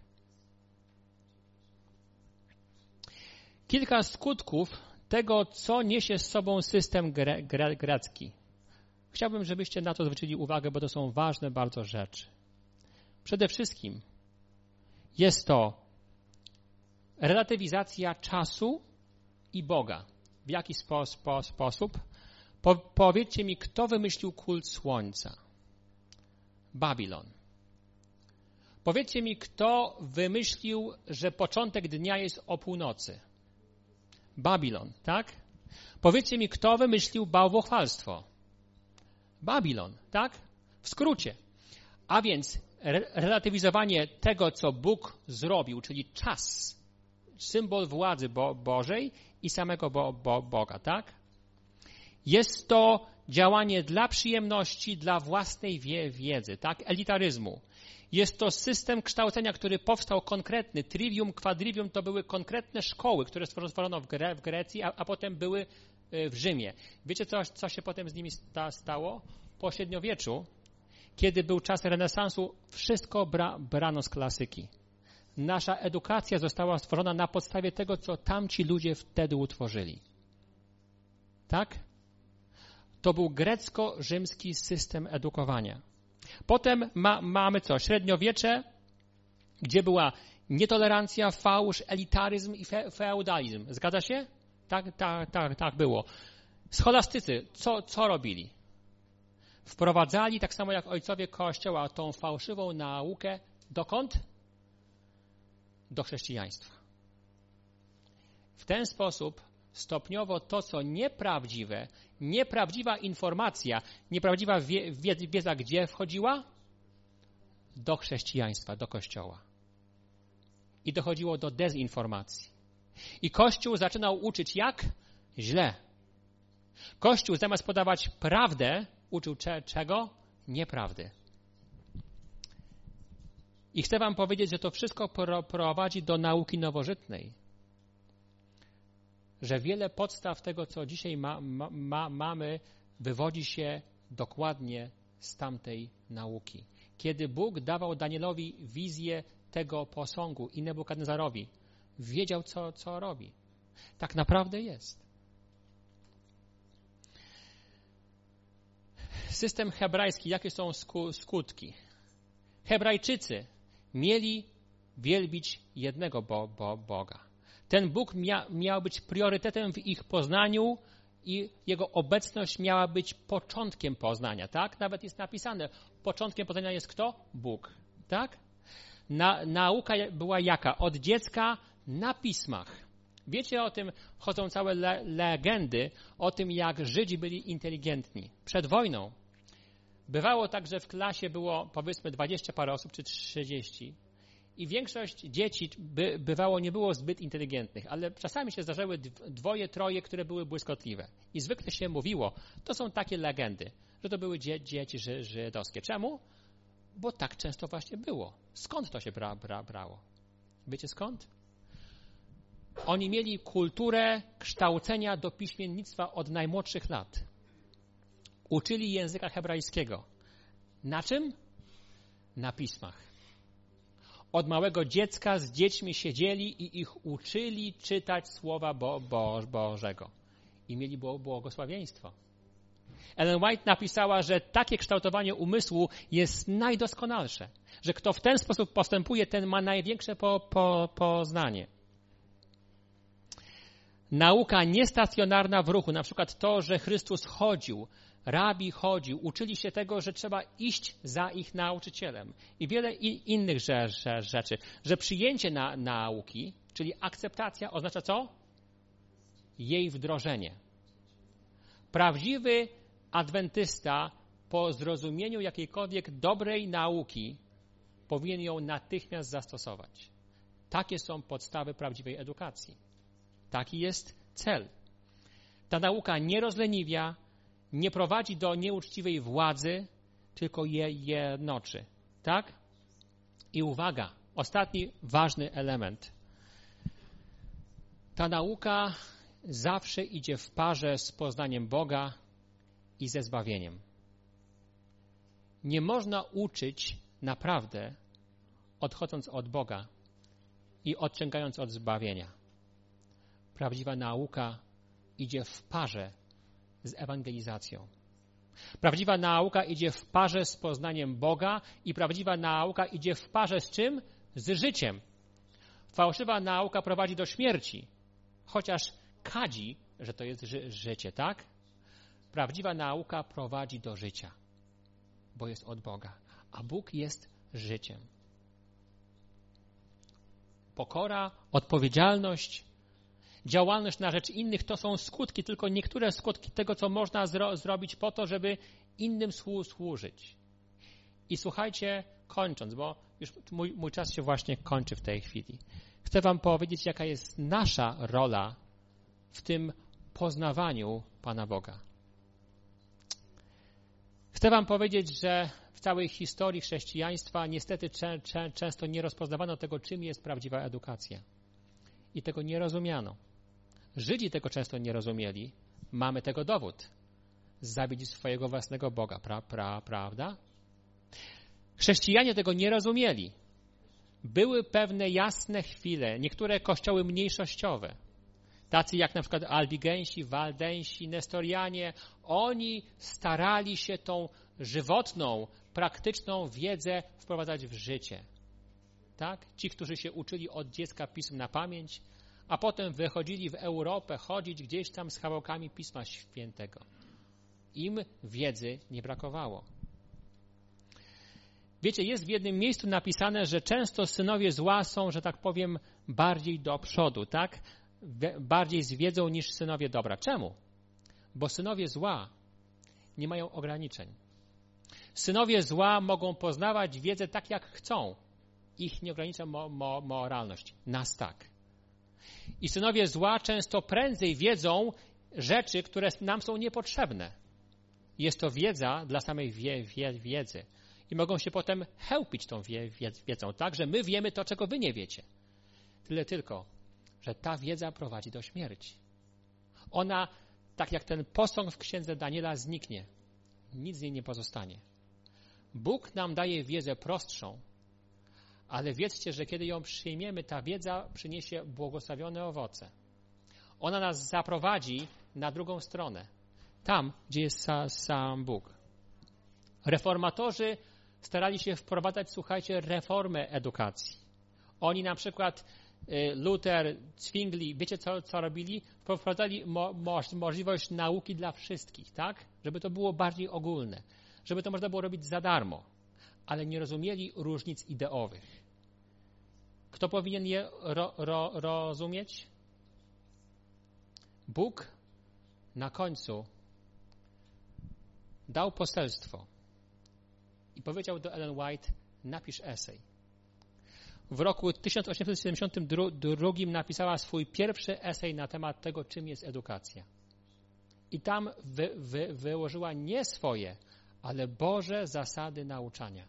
Kilka skutków tego, co niesie z sobą system grecki. Chciałbym, żebyście na to zwrócili uwagę, bo to są ważne bardzo rzeczy. Przede wszystkim jest to relatywizacja czasu i Boga. W jaki sposób? Powiedzcie mi, kto wymyślił kult słońca? Babilon. Powiedzcie mi, kto wymyślił, że początek dnia jest o północy? Babilon, tak? Powiedzcie mi, kto wymyślił bałwochwalstwo? Babilon, tak? W skrócie. A więc relatywizowanie tego, co Bóg zrobił, czyli czas, symbol władzy Bożej i samego Boga, tak? Jest to działanie dla przyjemności, dla własnej wiedzy, tak? Elitaryzmu. Jest to system kształcenia, który powstał konkretny. Trivium, quadrivium to były konkretne szkoły, które stworzono w Grecji, a potem były w Rzymie. Wiecie, co się potem z nimi stało? Po średniowieczu, kiedy był czas renesansu, wszystko brano z klasyki. Nasza edukacja została stworzona na podstawie tego, co tamci ludzie wtedy utworzyli. Tak? To był grecko-rzymski system edukowania. Potem mamy co? Średniowiecze, gdzie była nietolerancja, fałsz, elitaryzm i feudalizm. Zgadza się? Tak było. Scholastycy, co robili? Wprowadzali, tak samo jak ojcowie Kościoła, tą fałszywą naukę dokąd? Do chrześcijaństwa. W ten sposób stopniowo to, co nieprawdziwe, nieprawdziwa informacja, nieprawdziwa wiedza, gdzie wchodziła? Do chrześcijaństwa, do Kościoła. I dochodziło do dezinformacji. I Kościół zaczynał uczyć jak? Źle. Kościół zamiast podawać prawdę, uczył czego? Nieprawdy. I chcę wam powiedzieć, że to wszystko prowadzi do nauki nowożytnej. Że wiele podstaw tego, co dzisiaj mamy, wywodzi się dokładnie z tamtej nauki. Kiedy Bóg dawał Danielowi wizję tego posągu i Nebukadnezarowi, wiedział, co robi. Tak naprawdę jest. System hebrajski, jakie są skutki? Hebrajczycy mieli wielbić jednego Boga. Ten Bóg miał być priorytetem w ich poznaniu i Jego obecność miała być początkiem poznania, tak? Nawet jest napisane, początkiem poznania jest kto? Bóg, tak? Nauka była jaka? Od dziecka na pismach. Wiecie o tym, chodzą całe legendy o tym, jak Żydzi byli inteligentni. Przed wojną bywało tak, że w klasie było powiedzmy 20 parę osób czy 30 i większość dzieci nie było zbyt inteligentnych, ale czasami się zdarzały dwoje, troje, które były błyskotliwe. I zwykle się mówiło, to są takie legendy, że to były dzieci żydowskie. Czemu? Bo tak często właśnie było. Skąd to się brało? Wiecie skąd? Oni mieli kulturę kształcenia do piśmiennictwa od najmłodszych lat. Uczyli języka hebrajskiego. Na czym? Na pismach. Od małego dziecka z dziećmi siedzieli i ich uczyli czytać słowa Bożego. I mieli błogosławieństwo. Ellen White napisała, że takie kształtowanie umysłu jest najdoskonalsze. Że kto w ten sposób postępuje, ten ma największe poznanie. Nauka niestacjonarna w ruchu, na przykład to, że Chrystus chodził, rabi chodził, uczyli się tego, że trzeba iść za ich nauczycielem i wiele innych rzeczy, że przyjęcie nauki, czyli akceptacja oznacza co? Jej wdrożenie. Prawdziwy adwentysta po zrozumieniu jakiejkolwiek dobrej nauki powinien ją natychmiast zastosować. Takie są podstawy prawdziwej edukacji. Taki jest cel. Ta nauka nie rozleniwia, nie prowadzi do nieuczciwej władzy, tylko je jednoczy. Tak? I uwaga, ostatni ważny element. Ta nauka zawsze idzie w parze z poznaniem Boga i ze zbawieniem. Nie można uczyć naprawdę, odchodząc od Boga i odciągając od zbawienia. Prawdziwa nauka idzie w parze z ewangelizacją. Prawdziwa nauka idzie w parze z poznaniem Boga i prawdziwa nauka idzie w parze z czym? Z życiem. Fałszywa nauka prowadzi do śmierci, chociaż kadzi, że to jest życie, tak? Prawdziwa nauka prowadzi do życia, bo jest od Boga, a Bóg jest życiem. Pokora, odpowiedzialność, działalność na rzecz innych to są skutki, tylko niektóre skutki tego, co można zrobić po to, żeby innym służyć. I słuchajcie, kończąc, bo już mój czas się właśnie kończy w tej chwili. Chcę wam powiedzieć, jaka jest nasza rola w tym poznawaniu Pana Boga. Chcę wam powiedzieć, że w całej historii chrześcijaństwa niestety często nie rozpoznawano tego, czym jest prawdziwa edukacja. I tego nie rozumiano. Żydzi tego często nie rozumieli. Mamy tego dowód. Zabić swojego własnego Boga, prawda? Chrześcijanie tego nie rozumieli. Były pewne jasne chwile, niektóre kościoły mniejszościowe, tacy jak na przykład Albigensi, Waldensi, Nestorianie, oni starali się tą żywotną, praktyczną wiedzę wprowadzać w życie. Tak? Ci, którzy się uczyli od dziecka pism na pamięć, a potem wychodzili w Europę chodzić gdzieś tam z kawałkami Pisma Świętego. Im wiedzy nie brakowało. Wiecie, jest w jednym miejscu napisane, że często synowie zła są, że tak powiem, bardziej do przodu, tak? Bardziej z wiedzą niż synowie dobra. Czemu? Bo synowie zła nie mają ograniczeń. Synowie zła mogą poznawać wiedzę tak, jak chcą. Ich nie ogranicza moralność. Nas tak. I synowie zła często prędzej wiedzą rzeczy, które nam są niepotrzebne. Jest to wiedza dla samej wiedzy. I mogą się potem chełpić tą wiedzą, tak, że my wiemy to, czego wy nie wiecie. Tyle tylko, że ta wiedza prowadzi do śmierci. Ona, tak jak ten posąg w księdze Daniela, zniknie. Nic z niej nie pozostanie. Bóg nam daje wiedzę prostszą, ale wiedzcie, że kiedy ją przyjmiemy, ta wiedza przyniesie błogosławione owoce. Ona nas zaprowadzi na drugą stronę, tam, gdzie jest sam Bóg. Reformatorzy starali się wprowadzać, słuchajcie, reformę edukacji. Oni na przykład, Luther, Zwingli, wiecie co robili? Wprowadzali możliwość nauki dla wszystkich, tak? Żeby to było bardziej ogólne, żeby to można było robić za darmo, ale nie rozumieli różnic ideowych. Kto powinien je rozumieć? Bóg na końcu dał poselstwo i powiedział do Ellen White: napisz esej. W roku 1872 napisała swój pierwszy esej na temat tego, czym jest edukacja. I tam wyłożyła nie swoje, ale Boże zasady nauczania.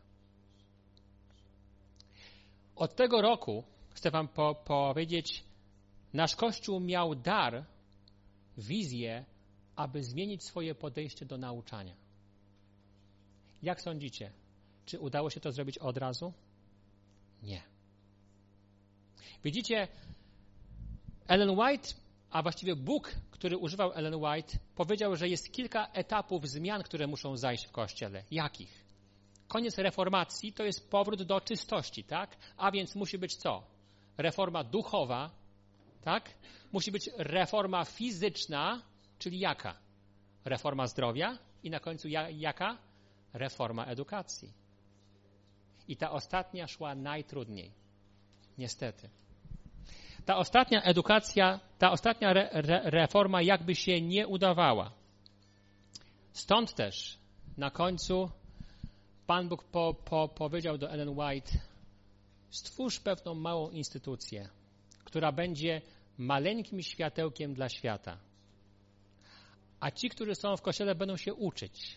Od tego roku, chcę wam powiedzieć, nasz Kościół miał dar, wizję, aby zmienić swoje podejście do nauczania. Jak sądzicie? Czy udało się to zrobić od razu? Nie. Widzicie, Ellen White, a właściwie Bóg, który używał Ellen White, powiedział, że jest kilka etapów zmian, które muszą zajść w Kościele. Jakich? Koniec reformacji to jest powrót do czystości, tak? A więc musi być co? Reforma duchowa, tak? Musi być reforma fizyczna, czyli jaka? Reforma zdrowia i na końcu jaka? Reforma edukacji. I ta ostatnia szła najtrudniej. Niestety. Ta ostatnia edukacja, ta ostatnia reforma jakby się nie udawała. Stąd też na końcu Pan Bóg powiedział do Ellen White: stwórz pewną małą instytucję, która będzie maleńkim światełkiem dla świata. a ci, którzy są w Kościele, będą się uczyć.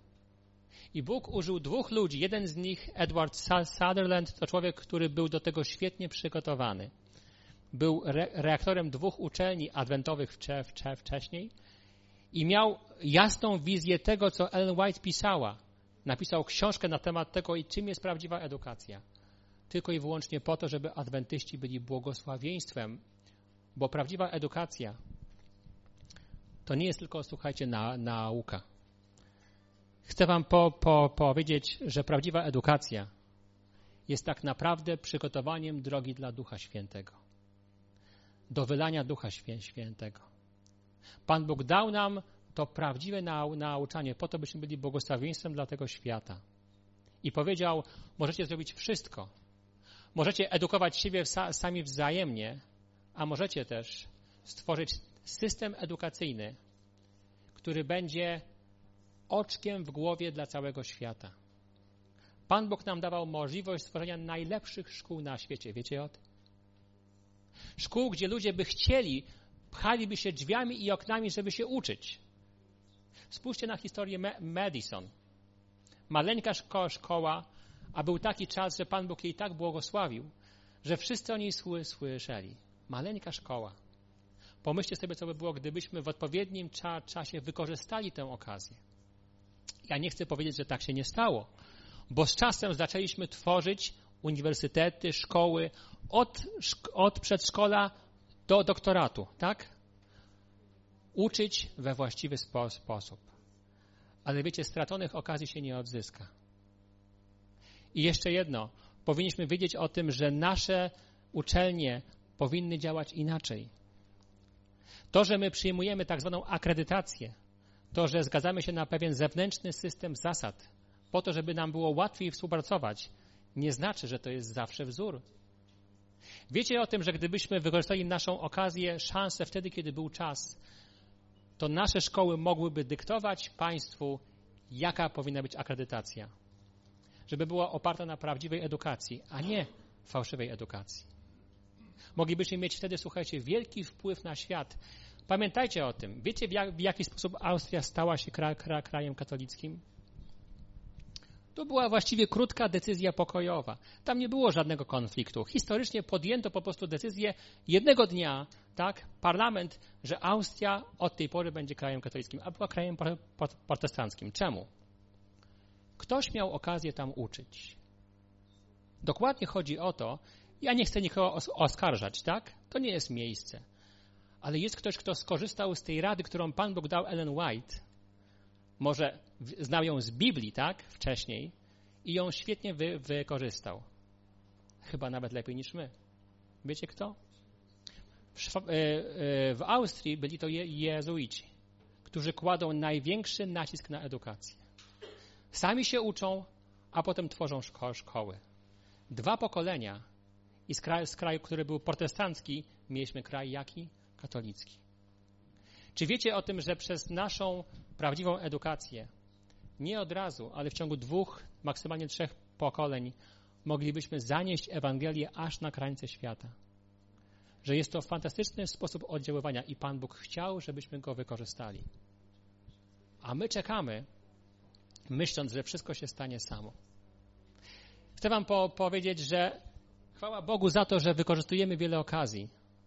I Bóg użył 2 ludzi. Jeden z nich, Edward Sutherland, to człowiek, który był do tego świetnie przygotowany. Był rektorem 2 uczelni adwentowych wcześniej i miał jasną wizję tego, co Ellen White pisała. Napisał książkę na temat tego, czym jest prawdziwa edukacja. Tylko i wyłącznie po to, żeby adwentyści byli błogosławieństwem, bo prawdziwa edukacja to nie jest tylko, słuchajcie, nauka. Chcę wam powiedzieć, że prawdziwa edukacja jest tak naprawdę przygotowaniem drogi dla Ducha Świętego. Do wylania Ducha Świętego. Pan Bóg dał nam to prawdziwe nauczanie po to, byśmy byli błogosławieństwem dla tego świata. I powiedział, możecie zrobić wszystko. Możecie edukować siebie sami wzajemnie, a możecie też stworzyć system edukacyjny, który będzie oczkiem w głowie dla całego świata. Pan Bóg nam dawał możliwość stworzenia najlepszych szkół na świecie. Wiecie o tym? Szkół, gdzie ludzie by chcieli, pchaliby się drzwiami i oknami, żeby się uczyć. Spójrzcie na historię Madison. Maleńka szkoła, a był taki czas, że Pan Bóg jej tak błogosławił, że wszyscy o niej słyszeli. Maleńka szkoła. Pomyślcie sobie, co by było, gdybyśmy w odpowiednim czasie wykorzystali tę okazję. Ja nie chcę powiedzieć, że tak się nie stało, bo z czasem zaczęliśmy tworzyć uniwersytety, szkoły od przedszkola do doktoratu, tak? Uczyć we właściwy sposób. Ale wiecie, straconych okazji się nie odzyska. I jeszcze jedno. Powinniśmy wiedzieć o tym, że nasze uczelnie powinny działać inaczej. To, że my przyjmujemy tak zwaną akredytację, to, że zgadzamy się na pewien zewnętrzny system zasad, po to, żeby nam było łatwiej współpracować, nie znaczy, że to jest zawsze wzór. Wiecie o tym, że gdybyśmy wykorzystali naszą okazję, szansę wtedy, kiedy był czas, to nasze szkoły mogłyby dyktować państwu, jaka powinna być akredytacja. Żeby była oparta na prawdziwej edukacji, a nie fałszywej edukacji. Moglibyśmy mieć wtedy, słuchajcie, wielki wpływ na świat. Pamiętajcie o tym. Wiecie, w jaki sposób Austria stała się krajem katolickim? To była właściwie krótka decyzja pokojowa. Tam nie było żadnego konfliktu. Historycznie podjęto po prostu decyzję jednego dnia, tak, parlament, że Austria od tej pory będzie krajem katolickim, a była krajem protestanckim. Czemu? Ktoś miał okazję tam uczyć. Dokładnie chodzi o to, ja nie chcę nikogo oskarżać, tak? To nie jest miejsce. Ale jest ktoś, kto skorzystał z tej rady, którą Pan Bóg dał Ellen White. Może znał ją z Biblii, tak? Wcześniej. I ją świetnie wykorzystał. Chyba nawet lepiej niż my. Wiecie kto? W Austrii byli to jezuici, którzy kładą największy nacisk na edukację. Sami się uczą, a potem tworzą szkoły. 2 pokolenia i z kraju, który był protestancki, mieliśmy kraj jaki? Katolicki. Czy wiecie o tym, że przez naszą prawdziwą edukację, nie od razu, ale w ciągu 2, maksymalnie 3 pokoleń, moglibyśmy zanieść Ewangelię aż na krańce świata? Że jest to fantastyczny sposób oddziaływania i Pan Bóg chciał, żebyśmy go wykorzystali. A my czekamy, myśląc, że wszystko się stanie samo. Chcę wam powiedzieć, że chwała Bogu za to, że wykorzystujemy wiele okazji.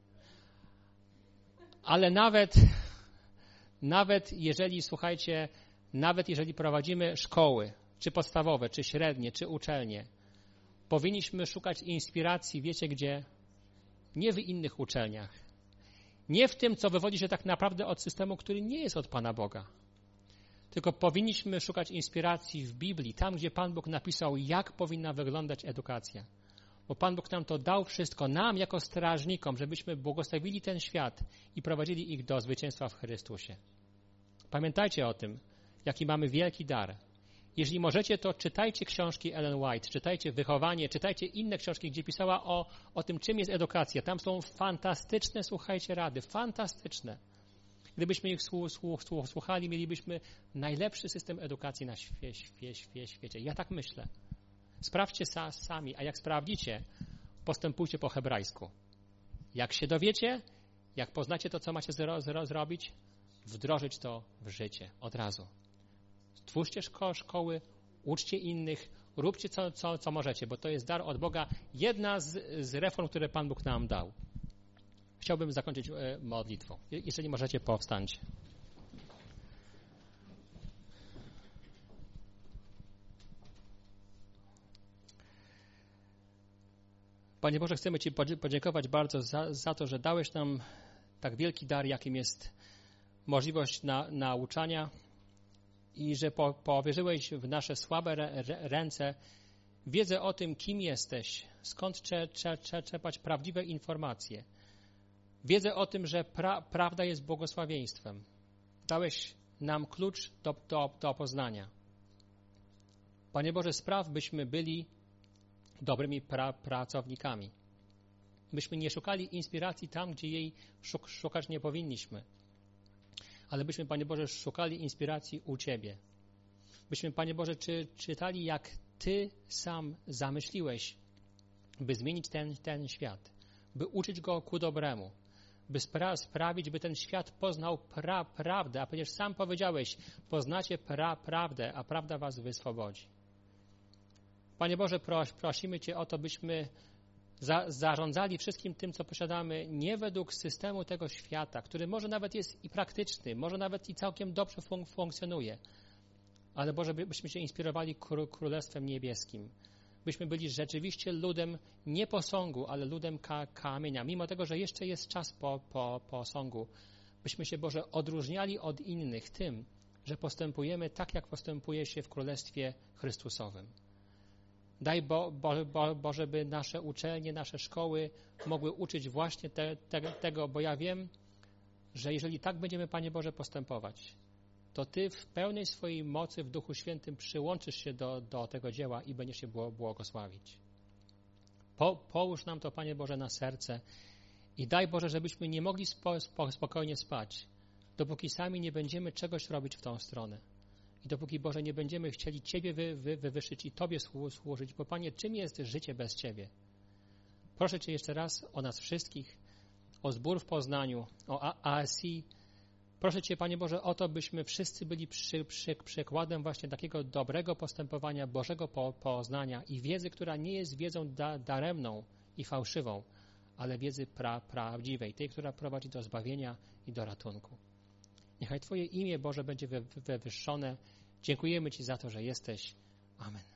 Ale nawet jeżeli, słuchajcie, nawet jeżeli prowadzimy szkoły, czy podstawowe, czy średnie, czy uczelnie, powinniśmy szukać inspiracji, wiecie gdzie? Nie w innych uczelniach. Nie w tym, co wywodzi się tak naprawdę od systemu, który nie jest od Pana Boga. Tylko powinniśmy szukać inspiracji w Biblii, tam gdzie Pan Bóg napisał, jak powinna wyglądać edukacja. Bo Pan Bóg nam to dał wszystko, nam jako strażnikom, żebyśmy błogosławili ten świat i prowadzili ich do zwycięstwa w Chrystusie. Pamiętajcie o tym, jaki mamy wielki dar. Jeżeli możecie, to czytajcie książki Ellen White, czytajcie Wychowanie, czytajcie inne książki, gdzie pisała o tym, czym jest edukacja. Tam są fantastyczne, słuchajcie, rady, fantastyczne. Gdybyśmy ich słuchali, mielibyśmy najlepszy system edukacji na świecie. Ja tak myślę. Sprawdźcie sami, a jak sprawdzicie, postępujcie po hebrajsku. Jak się dowiecie, jak poznacie to, co macie zrobić, wdrożyć to w życie od razu. Stwórzcie szkoły, uczcie innych, róbcie co możecie, bo to jest dar od Boga. Jedna z reform, które Pan Bóg nam dał. Chciałbym zakończyć modlitwą. Jeżeli możecie, powstańcie. Panie Boże, chcemy Ci podziękować bardzo za to, że dałeś nam tak wielki dar, jakim jest możliwość nauczania i że powierzyłeś w nasze słabe ręce wiedzę o tym, kim jesteś, skąd czerpać prawdziwe informacje. Wiedzę o tym, że prawda jest błogosławieństwem. Dałeś nam klucz do poznania. Panie Boże, spraw, byśmy byli dobrymi pracownikami. Byśmy nie szukali inspiracji tam, gdzie jej szukać nie powinniśmy. Ale byśmy, Panie Boże, szukali inspiracji u Ciebie. Byśmy, Panie Boże, czytali, jak Ty sam zamyśliłeś, by zmienić ten świat, by uczyć go ku dobremu, by sprawić, by ten świat poznał prawdę, a przecież sam powiedziałeś, poznacie prawdę, a prawda was wyswobodzi. Panie Boże, prosimy Cię o to, byśmy zarządzali wszystkim tym, co posiadamy, nie według systemu tego świata, który może nawet jest i praktyczny, może nawet i całkiem dobrze funkcjonuje, ale Boże, byśmy się inspirowali Królestwem Niebieskim, byśmy byli rzeczywiście ludem nie posągu, ale ludem kamienia, mimo tego, że jeszcze jest czas po posągu, byśmy się, Boże, odróżniali od innych tym, że postępujemy tak, jak postępuje się w Królestwie Chrystusowym. Daj Boże, by nasze uczelnie, nasze szkoły mogły uczyć właśnie tego, bo ja wiem, że jeżeli tak będziemy, Panie Boże, postępować, to Ty w pełnej swojej mocy w Duchu Świętym przyłączysz się do tego dzieła i będziesz się błogosławić. Połóż nam to, Panie Boże, na serce i daj, Boże, żebyśmy nie mogli spokojnie spać, dopóki sami nie będziemy czegoś robić w tą stronę. I dopóki, Boże, nie będziemy chcieli Ciebie wywyższyć i Tobie służyć, bo, Panie, czym jest życie bez Ciebie? Proszę Cię jeszcze raz o nas wszystkich, o zbór w Poznaniu, o ASI. Proszę Cię, Panie Boże, o to, byśmy wszyscy byli przykładem właśnie takiego dobrego postępowania, Bożego poznania i wiedzy, która nie jest wiedzą daremną i fałszywą, ale wiedzy prawdziwej, tej, która prowadzi do zbawienia i do ratunku. Niechaj Twoje imię, Boże, będzie wywyższone. Dziękujemy Ci za to, że jesteś. Amen.